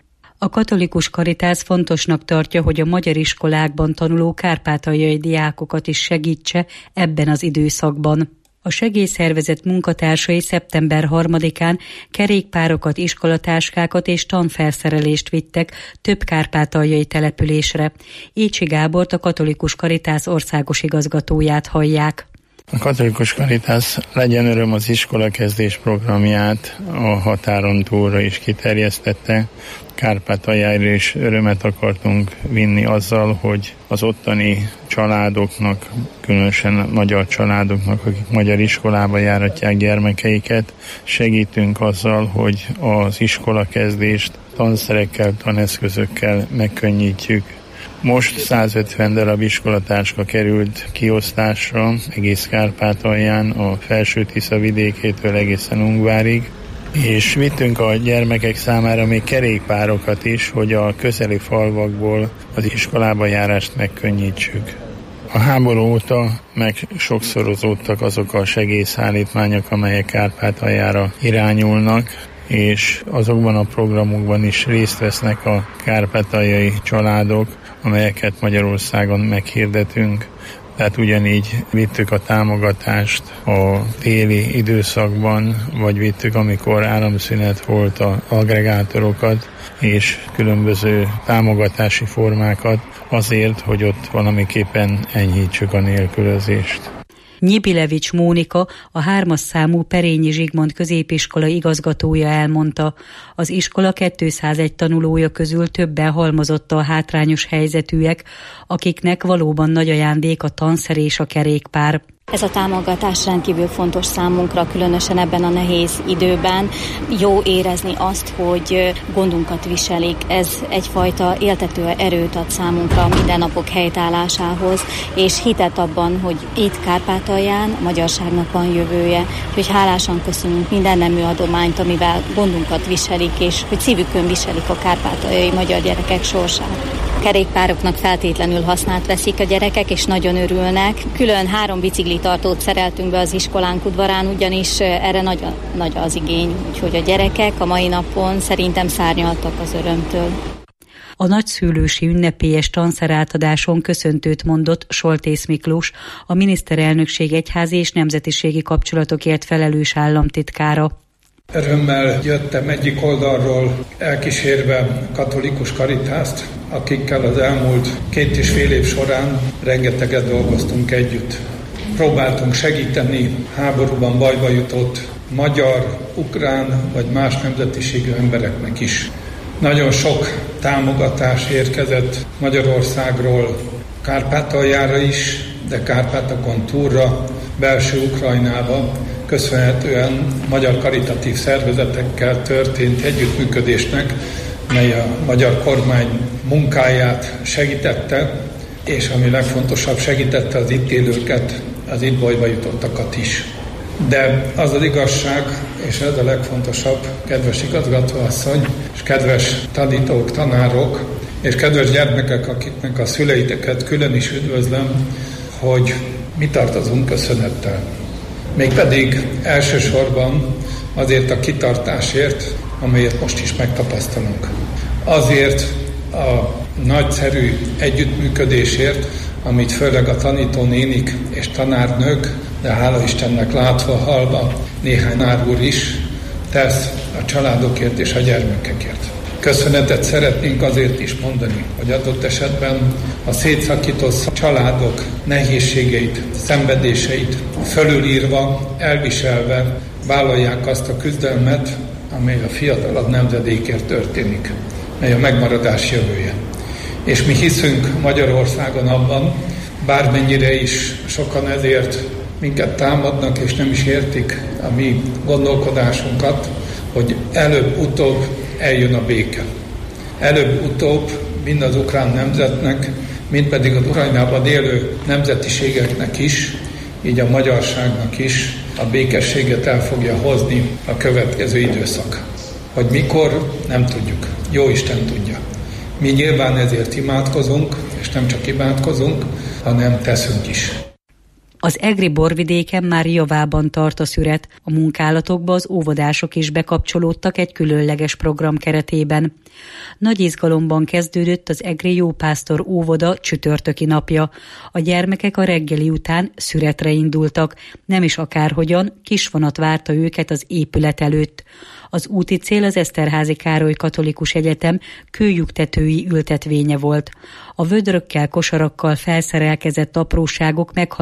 A katolikus Karitász fontosnak tartja, hogy a magyar iskolákban tanuló kárpátaljai diákokat is segítse ebben az időszakban. A segélyszervezet munkatársai szeptember harmadikán kerékpárokat, iskolatáskákat és tanfelszerelést vittek több kárpátaljai településre. Écsi Gábort, a katolikus Karitász országos igazgatóját hallják.
A Katolikus Caritas Legyen Öröm az iskola kezdés programját a határon túlra is kiterjesztette. Kárpátaljára is örömet akartunk vinni azzal, hogy az ottani családoknak, különösen magyar családoknak, akik magyar iskolába járatják gyermekeiket, segítünk azzal, hogy az iskola kezdést tanszerekkel, taneszközökkel megkönnyítjük. Most százötven darab iskolatáska került kiosztásra egész Kárpátalján, a Felső Tisza vidékétől egészen Ungvárig, és vittünk a gyermekek számára még kerékpárokat is, hogy a közeli falvakból az iskolába járást megkönnyítsük. A háború óta meg sokszorozódtak azok a segélyszállítmányok, amelyek Kárpátaljára irányulnak, és azokban a programokban is részt vesznek a kárpátaljai családok, amelyeket Magyarországon meghirdetünk. Tehát ugyanígy vittük a támogatást a téli időszakban, vagy vittük, amikor áramszünet volt, az aggregátorokat és különböző támogatási formákat azért, hogy ott valamiképpen enyhítsük a nélkülözést.
Nyibilevics Mónika, a hármas számú Perényi Zsigmond középiskola igazgatója elmondta, az iskola kétszázegy tanulója közül többen halmozottan hátrányos helyzetűek, akiknek valóban nagy ajándék a tanszer és a kerékpár.
Ez a támogatás rendkívül fontos számunkra, különösen ebben a nehéz időben. Jó érezni azt, hogy gondunkat viselik. Ez egyfajta éltető erőt ad számunkra a mindennapok helytállásához, és hitet abban, hogy itt Kárpátalján a magyarságnak van jövője. Úgyhogy hálásan köszönünk minden nemű adományt, amivel gondunkat viselik, és hogy szívükön viselik a kárpátaljai magyar gyerekek sorsát. Kerékpároknak feltétlenül használt veszik a gyerekek, és nagyon örülnek. Külön három biciklitartót szereltünk be az iskolánk udvarán, ugyanis erre nagy, nagy az igény, úgyhogy a gyerekek a mai napon szerintem szárnyaltak az örömtől.
A nagyszülősi ünnepélyes tanszerátadáson köszöntőt mondott Soltész Miklós, a miniszterelnökség egyházi és nemzetiségi kapcsolatokért felelős államtitkára.
Örömmel jöttem egyik oldalról elkísérve Katolikus Caritást, akikkel az elmúlt két és fél év során rengeteget dolgoztunk együtt. Próbáltunk segíteni háborúban bajba jutott magyar, ukrán vagy más nemzetiségű embereknek is. Nagyon sok támogatás érkezett Magyarországról Kárpátaljára is, de Kárpátokon túlra, belső Ukrajnába, köszönhetően magyar karitatív szervezetekkel történt együttműködésnek, mely a magyar kormány munkáját segítette, és ami legfontosabb, segítette az itt élőket, az itt bajba jutottakat is. De az az igazság, és ez a legfontosabb, kedves igazgatóasszony, és kedves tanítók, tanárok, és kedves gyermekek, akiknek a szüleiteket külön is üdvözlöm, hogy mi tartozunk köszönettel. Mégpedig elsősorban azért a kitartásért, amelyet most is megtapasztalunk. Azért a nagyszerű együttműködésért, amit főleg a tanítónénik és tanárnők, de hála Istennek látva, hallva néhány tanár úr is tesz a családokért és a gyermekekért. Köszönetet szeretnénk azért is mondani, hogy adott esetben a szétszakított családok nehézségeit, szenvedéseit fölülírva, elviselve vállalják azt a küzdelmet, amely a fiatalabb nemzedékért történik, mely a megmaradás jövője. És mi hiszünk Magyarországon abban, bármennyire is sokan ezért minket támadnak és nem is értik a mi gondolkodásunkat, hogy előbb-utóbb eljön a béke. Előbb-utóbb mind az ukrán nemzetnek, mind pedig az Ukrajnában élő nemzetiségeknek is, így a magyarságnak is a békességet el fogja hozni a következő időszak. Hogy mikor, nem tudjuk. Jó Isten tudja. Mi nyilván ezért imádkozunk, és nem csak imádkozunk, hanem teszünk is.
Az egri borvidéken már javában tart a szüret. A munkálatokba az óvodások is bekapcsolódtak egy különleges program keretében. Nagy izgalomban kezdődött az egri Jópásztor óvoda csütörtöki napja. A gyermekek a reggeli után szüretre indultak, nem is akárhogyan, kisvonat várta őket az épület előtt. Az úti cél az Eszterházy Károly Katolikus Egyetem kőlyuktetői ültetvénye volt. A vödrökkel, kosarakkal felszerelkezett apróságok meghallgatták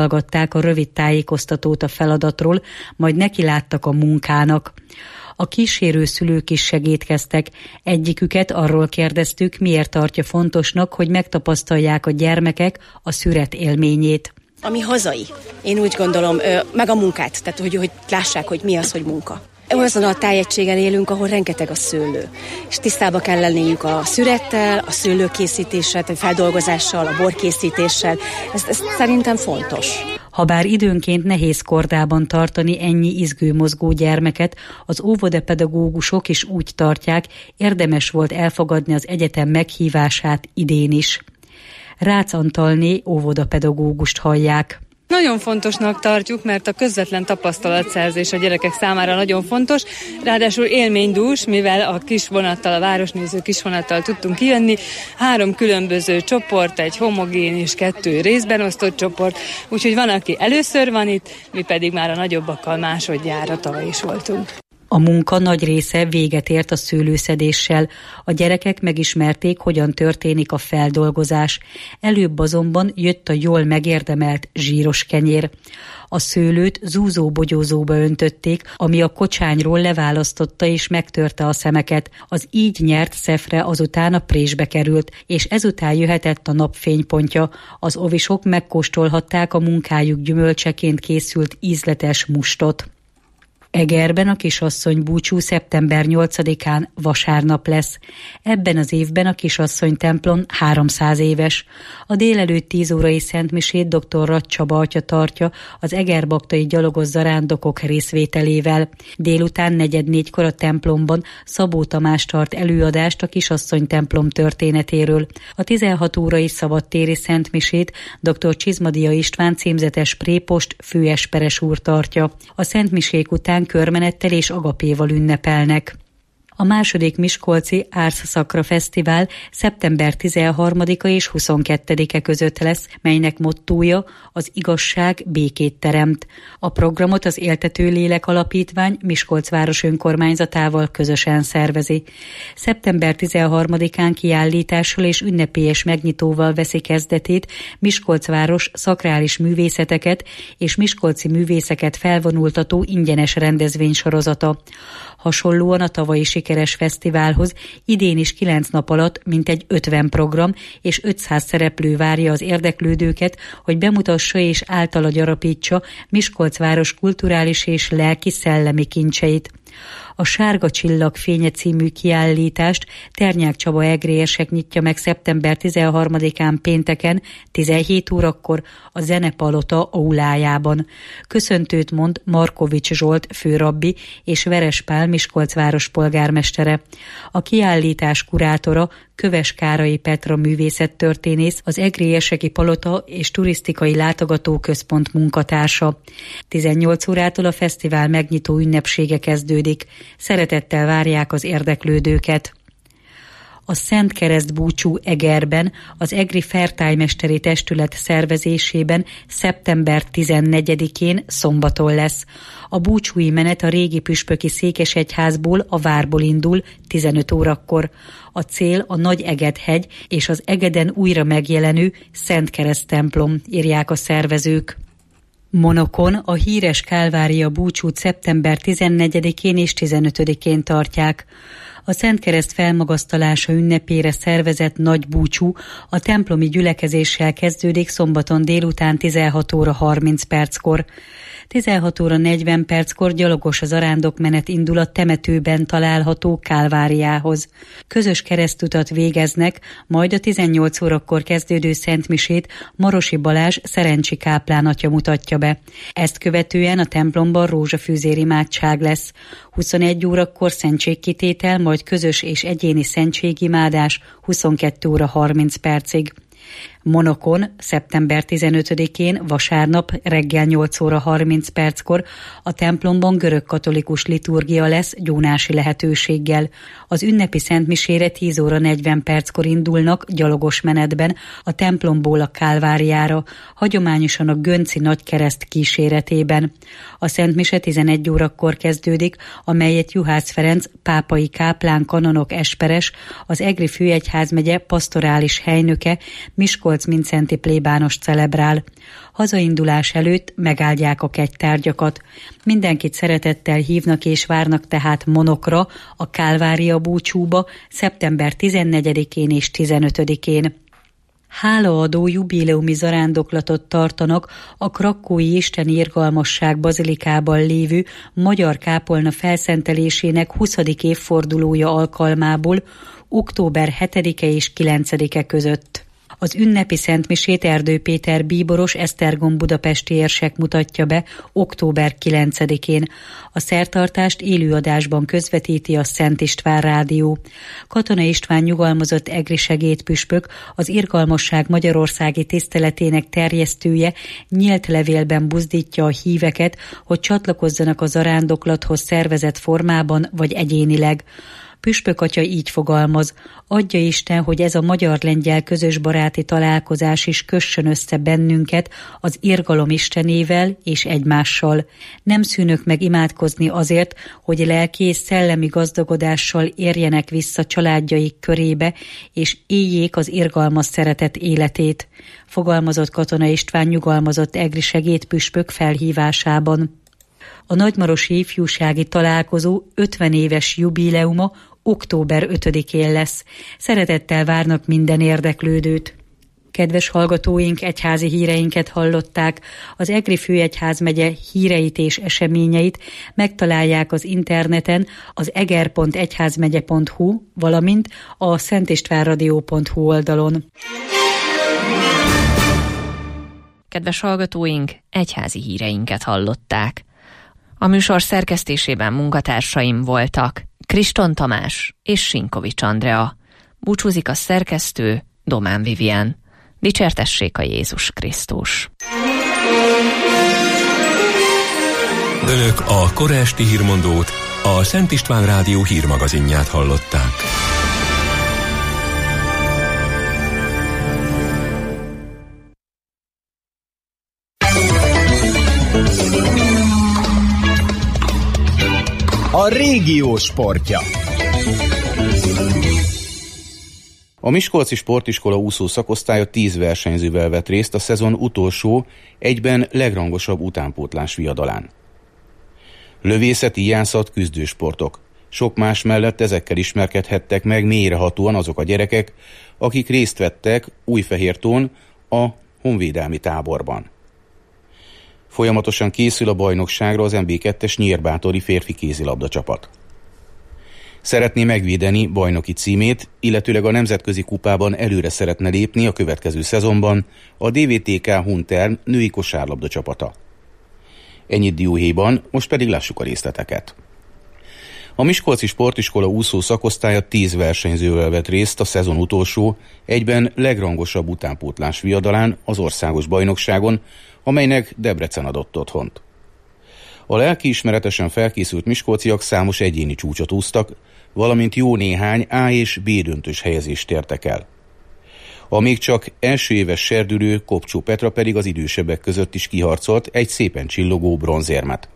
hallották a rövid tájékoztatót a feladatról, majd nekiláttak a munkának. A kísérő szülők is segítkeztek. Egyiküket arról kérdeztük, miért tartja fontosnak, hogy megtapasztalják a gyermekek a szüret élményét.
Ami hazai, én úgy gondolom, meg a munkát, tehát hogy, hogy lássák, hogy mi az, hogy munka. Azon a tájegységen élünk, ahol rengeteg a szőlő, és tisztába kell lenniük a szürettel, a szőlőkészítéssel, a feldolgozással, a borkészítéssel. Ez, ez szerintem fontos.
Habár időnként nehéz kordában tartani ennyi izgő-mozgó gyermeket, az óvodapedagógusok is úgy tartják, érdemes volt elfogadni az egyetem meghívását idén is. Rácz Antalné óvodapedagógust hallják.
Nagyon fontosnak tartjuk, mert a közvetlen tapasztalatszerzés a gyerekek számára nagyon fontos, ráadásul élménydús, mivel a kis vonattal, a városnéző kis vonattal tudtunk kijönni, három különböző csoport, egy homogén és kettő részben osztott csoport, úgyhogy van, aki először van itt, mi pedig már a nagyobbakkal másodjára tavaly is voltunk.
A munka nagy része véget ért a szőlőszedéssel. A gyerekek megismerték, hogyan történik a feldolgozás. Előbb azonban jött a jól megérdemelt zsíros kenyér. A szőlőt zúzó-bogyózóba öntötték, ami a kocsányról leválasztotta és megtörte a szemeket. Az így nyert szefre azután a présbe került, és ezután jöhetett a napfénypontja. Az ovisok megkóstolhatták a munkájuk gyümölcseként készült ízletes mustot. Egerben a kisasszony búcsú szeptember nyolcadikán vasárnap lesz. Ebben az évben a kisasszony templom háromszáz éves. A délelőtt tíz órai szentmisét dr. Rath Csaba atya tartja az egerbaktai gyalogos zarándokok részvételével. Délután negyed négykor a templomban Szabó Tamás tart előadást a kisasszony templom történetéről. A tizenhat órai szabadtéri szentmisét dr. Csizmadia István címzetes prépost főesperes úr tartja. A szentmisék után körmenettel és agapéval ünnepelnek. A második miskolci Ars Sacra Fesztivál szeptember tizenharmadika és huszonkettedike között lesz, melynek mottója az igazság békét teremt. A programot az Éltető Lélek Alapítvány Miskolc város önkormányzatával közösen szervezi. szeptember tizenharmadikán kiállítással és ünnepélyes megnyitóval veszi kezdetét Miskolc város szakrális művészeteket és miskolci művészeket felvonultató ingyenes rendezvénysorozata. Hasonlóan a tavalyi sikeres fesztiválhoz idén is kilenc nap alatt mintegy ötven program és ötszáz szereplő várja az érdeklődőket, hogy bemutassa és általa gyarapítsa Miskolc város kulturális és lelki-szellemi kincseit. A Sárga Csillag fénye című kiállítást Ternyák Csaba egrérsek nyitja meg szeptember tizenharmadikán pénteken tizenhét órakor a Zenepalota aulájában. Köszöntőt mond Markovics Zsolt főrabbi és Veres Pál Miskolc város polgármestere. A kiállítás kurátora Köves Kárai Petra művészettörténész, az Egrérseki Palota és Turisztikai Látogatóközpont munkatársa. tizennyolc órától a fesztivál megnyitó ünnepsége kezdődik. Szeretettel várják az érdeklődőket. A Szent Kereszt búcsú Egerben az Egri Fertájmesteri Testület szervezésében szeptember tizennegyedikén szombaton lesz. A búcsúi menet a régi püspöki székesegyházból, a várból indul tizenöt órakor. A cél a Nagy Egedhegy és az Egeden újra megjelenő Szent Kereszt templom, írják a szervezők. Monokon a híres Kálvária búcsút szeptember tizennegyedikén és tizenötödikén tartják. A Szent Kereszt felmagasztalása ünnepére szervezett nagy búcsú a templomi gyülekezéssel kezdődik szombaton délután tizenhat óra harminc perckor. tizenhat óra negyven perckor gyalogos zarándokmenet indul a temetőben található Kálváriához. Közös keresztutat végeznek, majd a tizennyolc órakor kezdődő szentmisét Marosi Balázs Szerencsi káplán atya mutatja be. Ezt követően a templomban rózsafűzér imádság lesz. huszonegy órakor szentségkitétel, majd közös és egyéni szentségimádás huszonkettő óra harminc percig. Monokon szeptember tizenötödikén vasárnap reggel nyolc óra harminc perckor a templomban görögkatolikus liturgia lesz gyónási lehetőséggel. Az ünnepi szentmisére tíz óra negyven perckor indulnak gyalogos menetben a templomból a Kálváriára, hagyományosan a Gönci Nagykereszt kíséretében. A szentmise tizenegy órakor kezdődik, amelyet Juhász Ferenc pápai káplán kanonok esperes, az Egri főegyházmegye pastorális helynöke, Miskolc miskolc-mincenti plébános celebrál. Hazaindulás előtt megáldják a kegytárgyakat. Mindenkit szeretettel hívnak és várnak tehát Monokra, a Kálvária búcsúba szeptember tizennegyedikén és tizenötödikén. Hálaadó jubileumi zarándoklatot tartanak a krakkói Isten Irgalmasság bazilikában lévő magyar kápolna felszentelésének huszadik évfordulója alkalmából október hetedike és kilencedike között. Az ünnepi szentmisét Erdő Péter bíboros Esztergom budapesti érsek mutatja be október kilencedikén. A szertartást élőadásban közvetíti a Szent István Rádió. Katona István nyugalmazott egri segédpüspök, az Irgalmasság magyarországi tiszteletének terjesztője nyílt levélben buzdítja a híveket, hogy csatlakozzanak a zarándoklathoz szervezett formában vagy egyénileg. Püspök atya így fogalmaz: adja Isten, hogy ez a magyar-lengyel közös baráti találkozás is kössön össze bennünket az irgalom Istenével és egymással. Nem szűnök meg imádkozni azért, hogy lelki és szellemi gazdagodással érjenek vissza családjaik körébe, és éljék az irgalmas szeretet életét, fogalmazott Katona István nyugalmazott egri segédpüspök felhívásában. A nagymarosi ifjúsági találkozó ötven éves jubileuma október ötödikén lesz. Szeretettel várnak minden érdeklődőt. Kedves hallgatóink, egyházi híreinket hallották. Az Egri főegyházmegye híreit és eseményeit megtalálják az interneten az eger pont egyházmegye pont hu, valamint a szentistvánradio pont hu oldalon.
Kedves hallgatóink, egyházi híreinket hallották. A műsor szerkesztésében munkatársaim voltak Kriston Tamás és Sinkovics Andrea. Búcsúzik a szerkesztő, Domán Vivien. Dicsértessék a Jézus Krisztus!
Önök a kora esti hírmondót, a Szent István Rádió hírmagazinját hallották.
A régió sportja. A Miskolci Sportiskola úszó szakosztálya tíz versenyzővel vett részt a szezon utolsó, egyben legrangosabb utánpótlás viadalán. Lövészet, íjászat, küzdősportok. Sok más mellett ezekkel ismerkedhettek meg mélyrehatóan azok a gyerekek, akik részt vettek Újfehértón a honvédelmi táborban. Folyamatosan készül a bajnokságra az em bé kettes nyírbátori férfi kézilabda csapat. Szeretné megvédeni bajnoki címét, illetőleg a nemzetközi kupában előre szeretne lépni a következő szezonban a dé vé té ká Hunter női kosárlabda csapata. Ennyit dióhéjban, most pedig lássuk a részleteket. A Miskolci Sportiskola úszó szakosztálya tíz versenyzővel vett részt a szezon utolsó, egyben legrangosabb utánpótlás viadalán az országos bajnokságon, amelynek Debrecen adott otthont. A lelkiismeretesen felkészült miskolciak számos egyéni csúcsot úsztak, valamint jó néhány A és B döntős helyezést értek el. A még csak első éves serdülő Kopcsó Petra pedig az idősebbek között is kiharcolt egy szépen csillogó bronzérmet.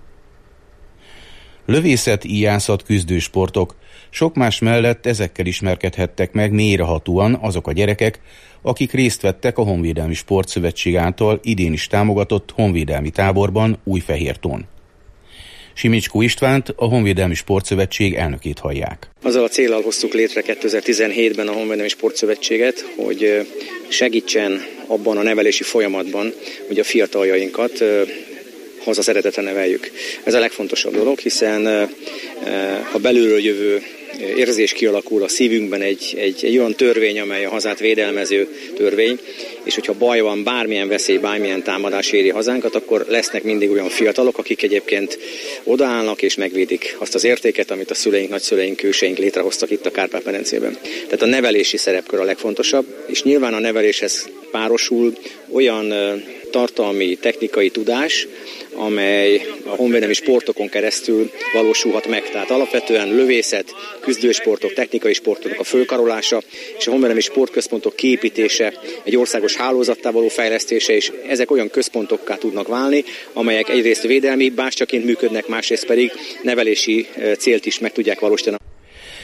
Lövészet, íjászat, küzdősportok. Sok más mellett ezekkel ismerkedhettek meg mélyrehatóan azok a gyerekek, akik részt vettek a Honvédelmi Sportszövetség által idén is támogatott honvédelmi táborban Újfehértón. Simicskó Istvánt, a Honvédelmi Sportszövetség elnökét hallják.
Azzal a céllal hoztuk létre kétezer-tizenhétben a Honvédelmi Sportszövetséget, hogy segítsen abban a nevelési folyamatban, hogy a fiataljainkat haza szeretetlen neveljük. Ez a legfontosabb dolog, hiszen ha belülről jövő érzés kialakul a szívünkben egy, egy, egy olyan törvény, amely a hazát védelmező törvény, és hogyha baj van, bármilyen veszély, bármilyen támadás éri hazánkat, akkor lesznek mindig olyan fiatalok, akik egyébként odaállnak és megvédik azt az értéket, amit a szüleink, nagyszüleink, őseink létrehoztak itt a Kárpát-medencében. Tehát a nevelési szerepkör a legfontosabb, és nyilván a neveléshez párosul olyan tartalmi, technikai tudás, amely a honvédelmi sportokon keresztül valósulhat meg. Tehát alapvetően lövészet, küzdősportok, technikai sportok a fölkarolása, és a honvédelmi sportközpontok kiépítése, egy országos hálózattá való fejlesztése, és ezek olyan központokká tudnak válni, amelyek egyrészt védelmi bástyaként működnek, másrészt pedig nevelési célt is meg tudják valósítani.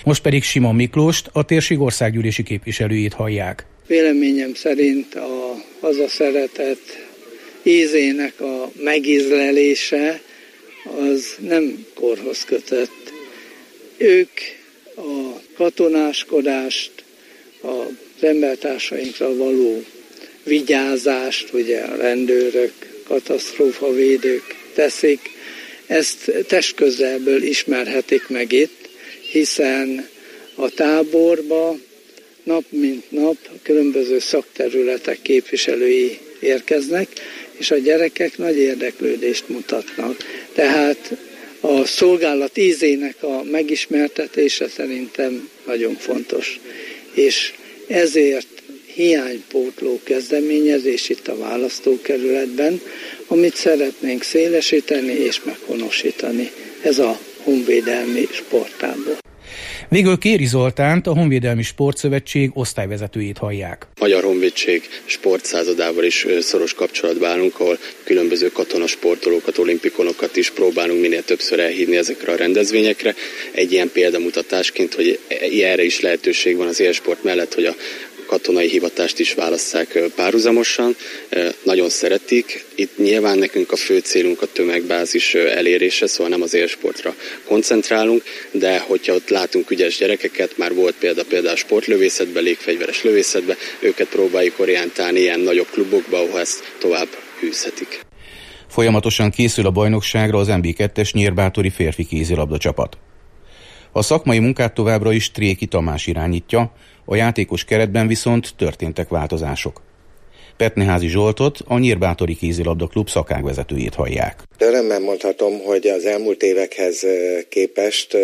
Most pedig Simon Miklóst, a térség országgyűlési képviselőjét hallják.
Véleményem szerint a hazaszeretet ízének a megízlelése az nem korhoz kötött. Ők a katonáskodást, az embertársainkra való vigyázást, ugye a rendőrök, katasztrófavédők teszik, ezt testközelből ismerhetik meg itt, hiszen a táborba nap mint nap különböző szakterületek képviselői érkeznek, és a gyerekek nagy érdeklődést mutatnak. Tehát a szolgálat ízének a megismertetése szerintem nagyon fontos, és ezért hiánypótló kezdeményezés itt a választókerületben, amit szeretnénk szélesíteni és meghonosítani. Ez a Honvédelmi Sporttábor.
Végül Kéri Zoltánt, a Honvédelmi Sportszövetség osztályvezetőjét hallják.
Magyar Honvédség sportszázadával is szoros kapcsolatban állunk, ahol különböző katonasportolókat, olimpikonokat is próbálunk minél többször elhívni ezekre a rendezvényekre. Egy ilyen példamutatásként, hogy erre is lehetőség van az élsport mellett, hogy a katonai hivatást is válasszák párhuzamosan. Nagyon szeretik. Itt nyilván nekünk a fő célunk a tömegbázis elérése, szóval nem az élsportra koncentrálunk, de hogyha ott látunk ügyes gyerekeket, már volt példa például a sportlövészetben, légfegyveres lövészetben, őket próbáljuk orientálni ilyen nagyobb klubokba, ahol ezt tovább űzhetik.
Folyamatosan készül a bajnokságra az em bé kettes nyírbátori férfi kézilabda csapat. A szakmai munkát továbbra is Tréki Tamás irányítja, a játékos keretben viszont történtek változások. Petneházi Zsoltot, a Nyírbátori Kézilabda Klub szakágvezetőjét hallják.
Örömmel mondhatom, hogy az elmúlt évekhez képest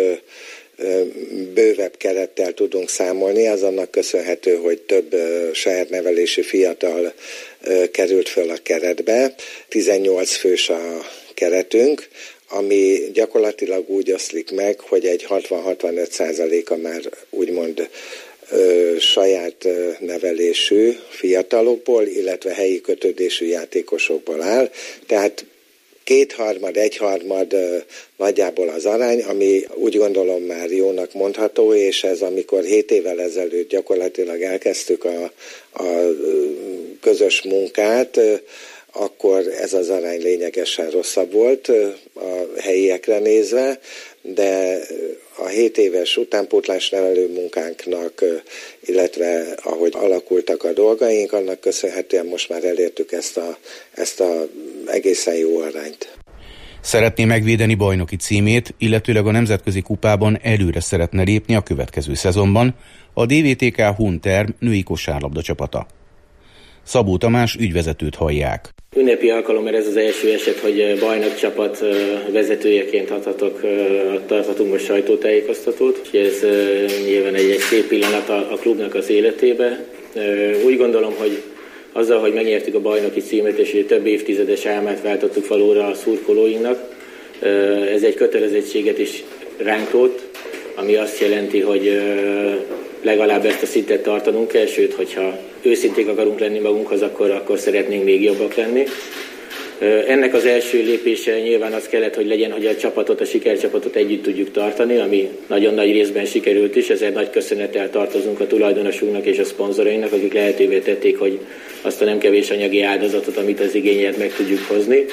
bővebb kerettel tudunk számolni. Az annak köszönhető, hogy több saját nevelési fiatal került föl a keretbe. tizennyolc fős a keretünk, ami gyakorlatilag úgy oszlik meg, hogy egy hatvan-hatvanöt százaléka már úgymond ö, saját ö, nevelésű fiatalokból, illetve helyi kötődésű játékosokból áll. Tehát kétharmad, egyharmad ö, nagyjából az arány, ami úgy gondolom már jónak mondható, és ez amikor hét évvel ezelőtt gyakorlatilag elkezdtük a, a közös munkát, ö, akkor ez az arány lényegesen rosszabb volt a helyiekre nézve, de a hét éves utánpótlás nevelő munkánknak, illetve ahogy alakultak a dolgaink, annak köszönhetően most már elértük ezt a, ezt a egészen jó arányt.
Szeretné megvédeni bajnoki címét, illetőleg a nemzetközi kupában előre szeretne lépni a következő szezonban a dé vé té ká Hunter női kosárlabda csapata. Szabó Tamás ügyvezetőt hallják.
Ünnepi alkalom, mert ez az első eset, hogy bajnokcsapat vezetőjeként adhatok, tarthatunk most sajtótájékoztatót. Ez nyilván egy, egy szép pillanat a, a klubnak az életébe. Úgy gondolom, hogy azzal, hogy megnyertük a bajnoki címet, és hogy több évtizedes álmát váltottuk valóra a szurkolóinknak, ez egy kötelezettséget is ránk rótt, ami azt jelenti, hogy legalább ezt a szintet tartanunk kell, sőt, hogyha őszinték akarunk lenni magunkhoz, akkor, akkor szeretnénk még jobbak lenni. Ennek az első lépése nyilván az kellett, hogy legyen, hogy a csapatot, a sikercsapatot együtt tudjuk tartani, ami nagyon nagy részben sikerült is, ezért nagy köszönettel tartozunk a tulajdonosunknak és a szponzorainknak, akik lehetővé tették, hogy azt a nem kevés anyagi áldozatot, amit az igényelt, meg tudjuk hozni.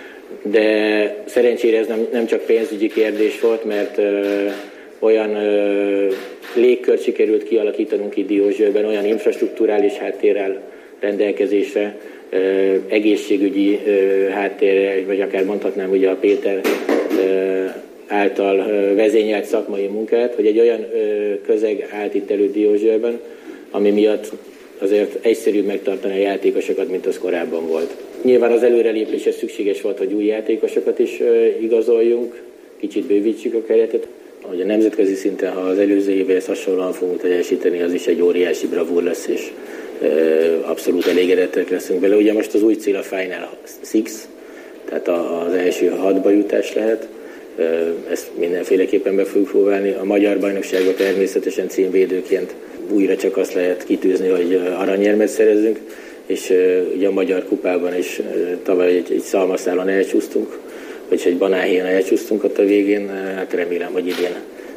De szerencsére ez nem, nem csak pénzügyi kérdés volt, mert ö, olyan ö, légkört sikerült kialakítanunk itt Diósgyőrben, olyan infrastrukturális háttérrel rendelkezésre, ö, egészségügyi ö, háttérrel, vagy akár mondhatnám ugye a Péter ö, által ö, vezényelt szakmai munkát, hogy egy olyan ö, közeg állt itt elő Diósgyőrben, ami miatt azért egyszerűbb megtartani a játékosokat, mint az korábban volt. Nyilván az előrelépéshez szükséges volt, hogy új játékosokat is ö, igazoljunk, kicsit bővítsük a keretet. Hogy a nemzetközi szinten, ha az előző évhez hasonlóan fogunk teljesíteni, az is egy óriási bravúr lesz, és ö, abszolút elégedettek leszünk vele. Ugye most az új cél a Final Six, tehát az első hatba jutás lehet. Ö, ezt mindenféleképpen be fogjuk próbálni. A magyar bajnokságot természetesen címvédőként újra csak azt lehet kitűzni, hogy aranyérmet szerezzünk, és ö, ugye a magyar kupában is ö, tavaly egy, egy szalmaszálon elcsúsztunk, vagy egy banánhéjon elcsúsztunk ott a végén, hát remélem, hogy idén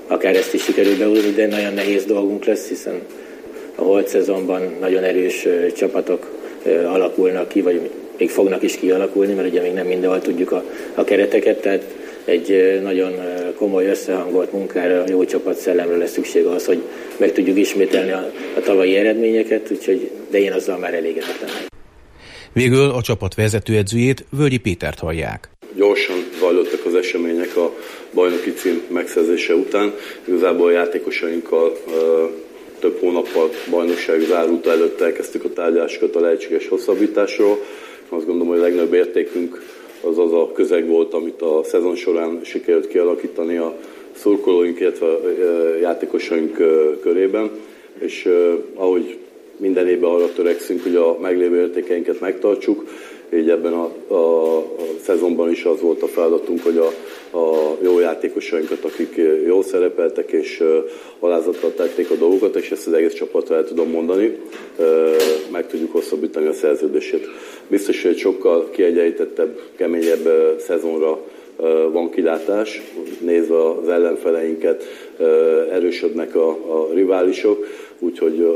akár ezt is sikerül behozni, de nagyon nehéz dolgunk lesz, hiszen a holt szezonban nagyon erős csapatok alakulnak ki, vagy még fognak is kialakulni, mert ugye még nem mindenhol tudjuk a, a kereteket, tehát egy nagyon komoly összehangolt munkára, jó csapatszellemre lesz szükség ahhoz, hogy meg tudjuk ismételni a, a tavalyi eredményeket, úgyhogy, de én azzal már elégedett lennék.
Végül a csapat vezetőedzőjét, Völgyi Pétert hallják.
Gyorsan zajlottak az események a bajnoki cím megszerzése után. Igazából a játékosainkkal több hónappal bajnokság zárulta előtt elkezdtük a tárgyalásokat a lehetséges hosszabbításról. Azt gondolom, hogy a legnagyobb értékünk az az a közeg volt, amit a szezon során sikerült kialakítani a szurkolóink, illetve a játékosaink körében. És ahogy minden évben arra törekszünk, hogy a meglévő értékeinket megtartsuk, így ebben a, a, a szezonban is az volt a feladatunk, hogy a, a jó játékosainkat, akik jól szerepeltek és alázattal tették a dolgokat, és ezt az egész csapatra el tudom mondani, meg tudjuk hosszabbítani a szerződését. Biztos, hogy egy sokkal kiegyenlítettebb, keményebb szezonra van kilátás, nézve az ellenfeleinket, erősödnek a, a riválisok, úgyhogy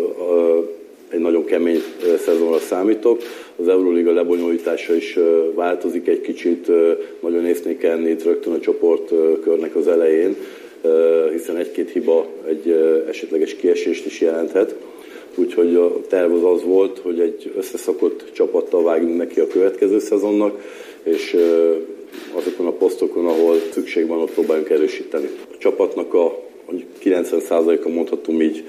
egy nagyon kemény szezonra számítok. Az Euróliga lebonyolítása is változik egy kicsit, nagyon észnél kell itt rögtön a csoportkörnek az elején, hiszen egy-két hiba egy esetleges kiesést is jelenthet. Úgyhogy a terv az az volt, hogy egy összeszokott csapattal vágjunk neki a következő szezonnak, és azokon a posztokon, ahol szükség van, ott próbáljunk erősíteni. A csapatnak a kilencven százaléka mondhatom így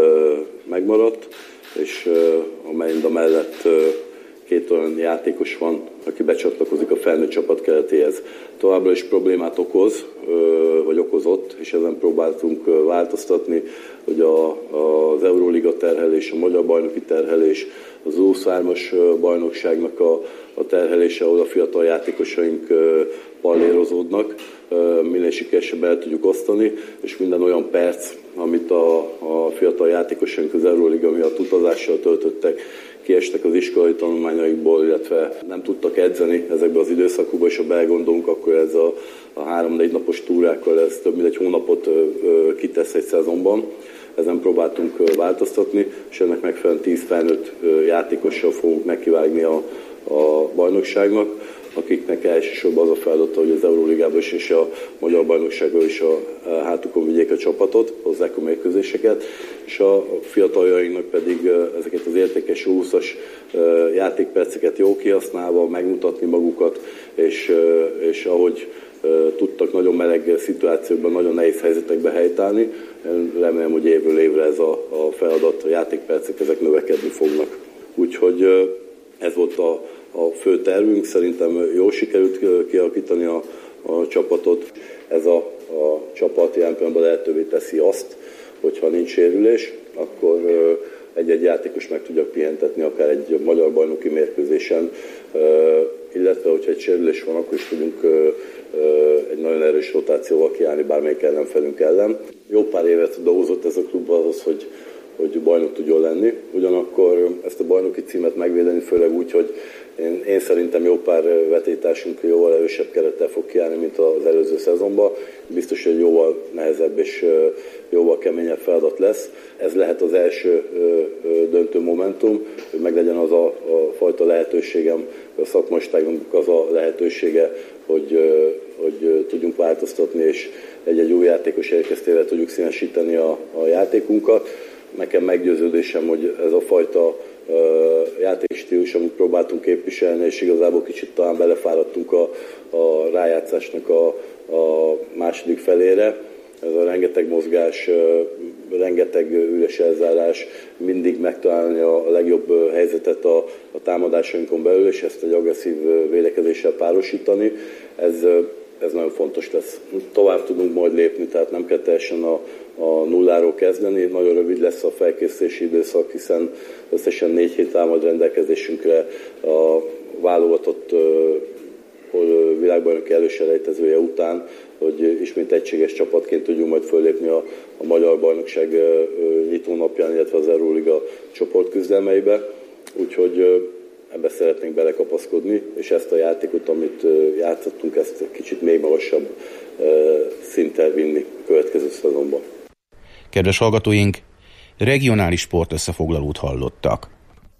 megmaradt, és amely mellett két olyan játékos van, aki becsatlakozik a felnőtt csapat keretéhez. Továbbra is problémát okoz, vagy okozott, és ezen próbáltunk változtatni, hogy a, az Euróliga terhelés, a magyar bajnoki terhelés, az huszonhármas bajnokságnak a, a terhelése, ahol a fiatal játékosaink pallérozódnak, minél sikeresebben el tudjuk osztani, és minden olyan perc, amit a, a fiatal játékosaink az Euróliga miatt utazással töltöttek, kiestek az iskolai tanulmányaikból, illetve nem tudtak edzeni ezekben az időszakokban, és ha belegondolunk, akkor ez a, a három-négy napos túrákkal ez több mint egy hónapot ö, ö, kitesz egy szezonban. Ezen próbáltunk változtatni, és ennek megfelelően tíz felnőtt játékossal fogunk nekivágni a, a bajnokságnak, akiknek elsősorban az a feladata, hogy az Euróligában is és a Magyar Bajnokságban is a hátukon vigyék a csapatot, hozzák a mérkőzéseket, és a fiataljainknak pedig ezeket az értékes húszas játékperceket jól kihasználva, megmutatni magukat, és, és ahogy tudtak nagyon meleg szituációkban, nagyon nehéz helyzetekbe helytállni. Remélem, hogy évről évre ez a, a feladat, a játékpercek ezek növekedni fognak. Úgyhogy ez volt a, a fő tervünk, szerintem jól sikerült kialakítani a, a csapatot. Ez a, a csapat ilyen pillanatban lehetővé teszi azt, hogyha nincs sérülés, akkor egy-egy játékos meg tudja pihentetni akár egy magyar bajnoki mérkőzésen, illetve hogyha egy sérülés van, akkor is tudunk egy nagyon erős rotációval kiállni bármelyik ellenfelünk ellen. Jó pár évet dolgozott ez a klub ahhoz, hogy, hogy bajnok tudjon lenni. Ugyanakkor ezt a bajnoki címet megvédeni, főleg úgy, hogy én, én szerintem jó pár vetétársunk jóval erősebb kerettel fog kiállni, mint az előző szezonban. Biztos, hogy jóval nehezebb és jóval keményebb feladat lesz. Ez lehet az első döntő momentum, hogy meglegyen az a, a fajta lehetőségem, a szakmaiságnak az a lehetősége, hogy, hogy tudjunk változtatni, és egy-egy új játékos érkeztével tudjuk színesíteni a, a játékunkat. Nekem meggyőződésem, hogy ez a fajta uh, játékstílus, amit próbáltunk képviselni, és igazából kicsit talán belefáradtunk a, a rájátszásnak a, a második felére. Ez a rengeteg mozgás, uh, rengeteg üres elzárás, mindig megtalálni a legjobb helyzetet a, a támadásainkon belül, és ezt egy agresszív védekezéssel párosítani. Ez, ez nagyon fontos lesz. Tovább tudunk majd lépni, tehát nem kell teljesen a, a nulláról kezdeni. Nagyon rövid lesz a felkészülési időszak, hiszen összesen négy hét áll majd rendelkezésünkre a válogatott világbajnoki előselejtezője után, hogy ismét egységes csapatként tudjunk majd föllépni a, a Magyar Bajnokság nyitónapján, illetve az Euróliga csoportküzdelmeibe. Úgyhogy ebbe szeretnénk belekapaszkodni, és ezt a játékot, amit játszottunk, ezt kicsit még magasabb szinten vinni a következő szezonban.
Kedves hallgatóink, regionális sport összefoglalót hallottak.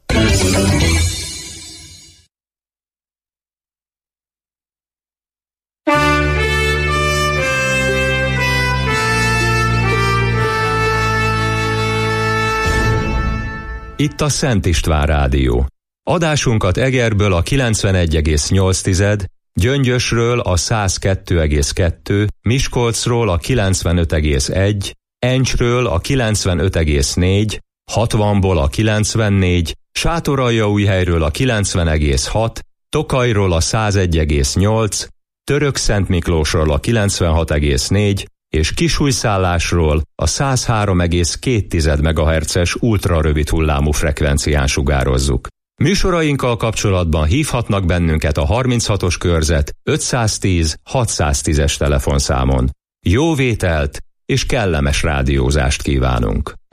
Itt a Szent István Rádió. Adásunkat Egerből a kilencvenegy egész nyolc, Gyöngyösről a száz kettő egész kettő, Miskolcról a kilencvenöt egész egy, Encsről a kilencvenöt egész négy, hatvanból a kilencvennégy, Sátoraljaújhelyről a kilencven egész hat, Tokajról a száz egy egész nyolc, Törökszentmiklósról a kilencvenhat egész négy, és Kisújszállásról a száz három egész két megahertzes ultrarövid hullámú frekvencián sugározzuk. Műsorainkkal kapcsolatban hívhatnak bennünket a harminchatos körzet ötszáztíz hatszáztízes telefonszámon. Jó vételt és kellemes rádiózást kívánunk!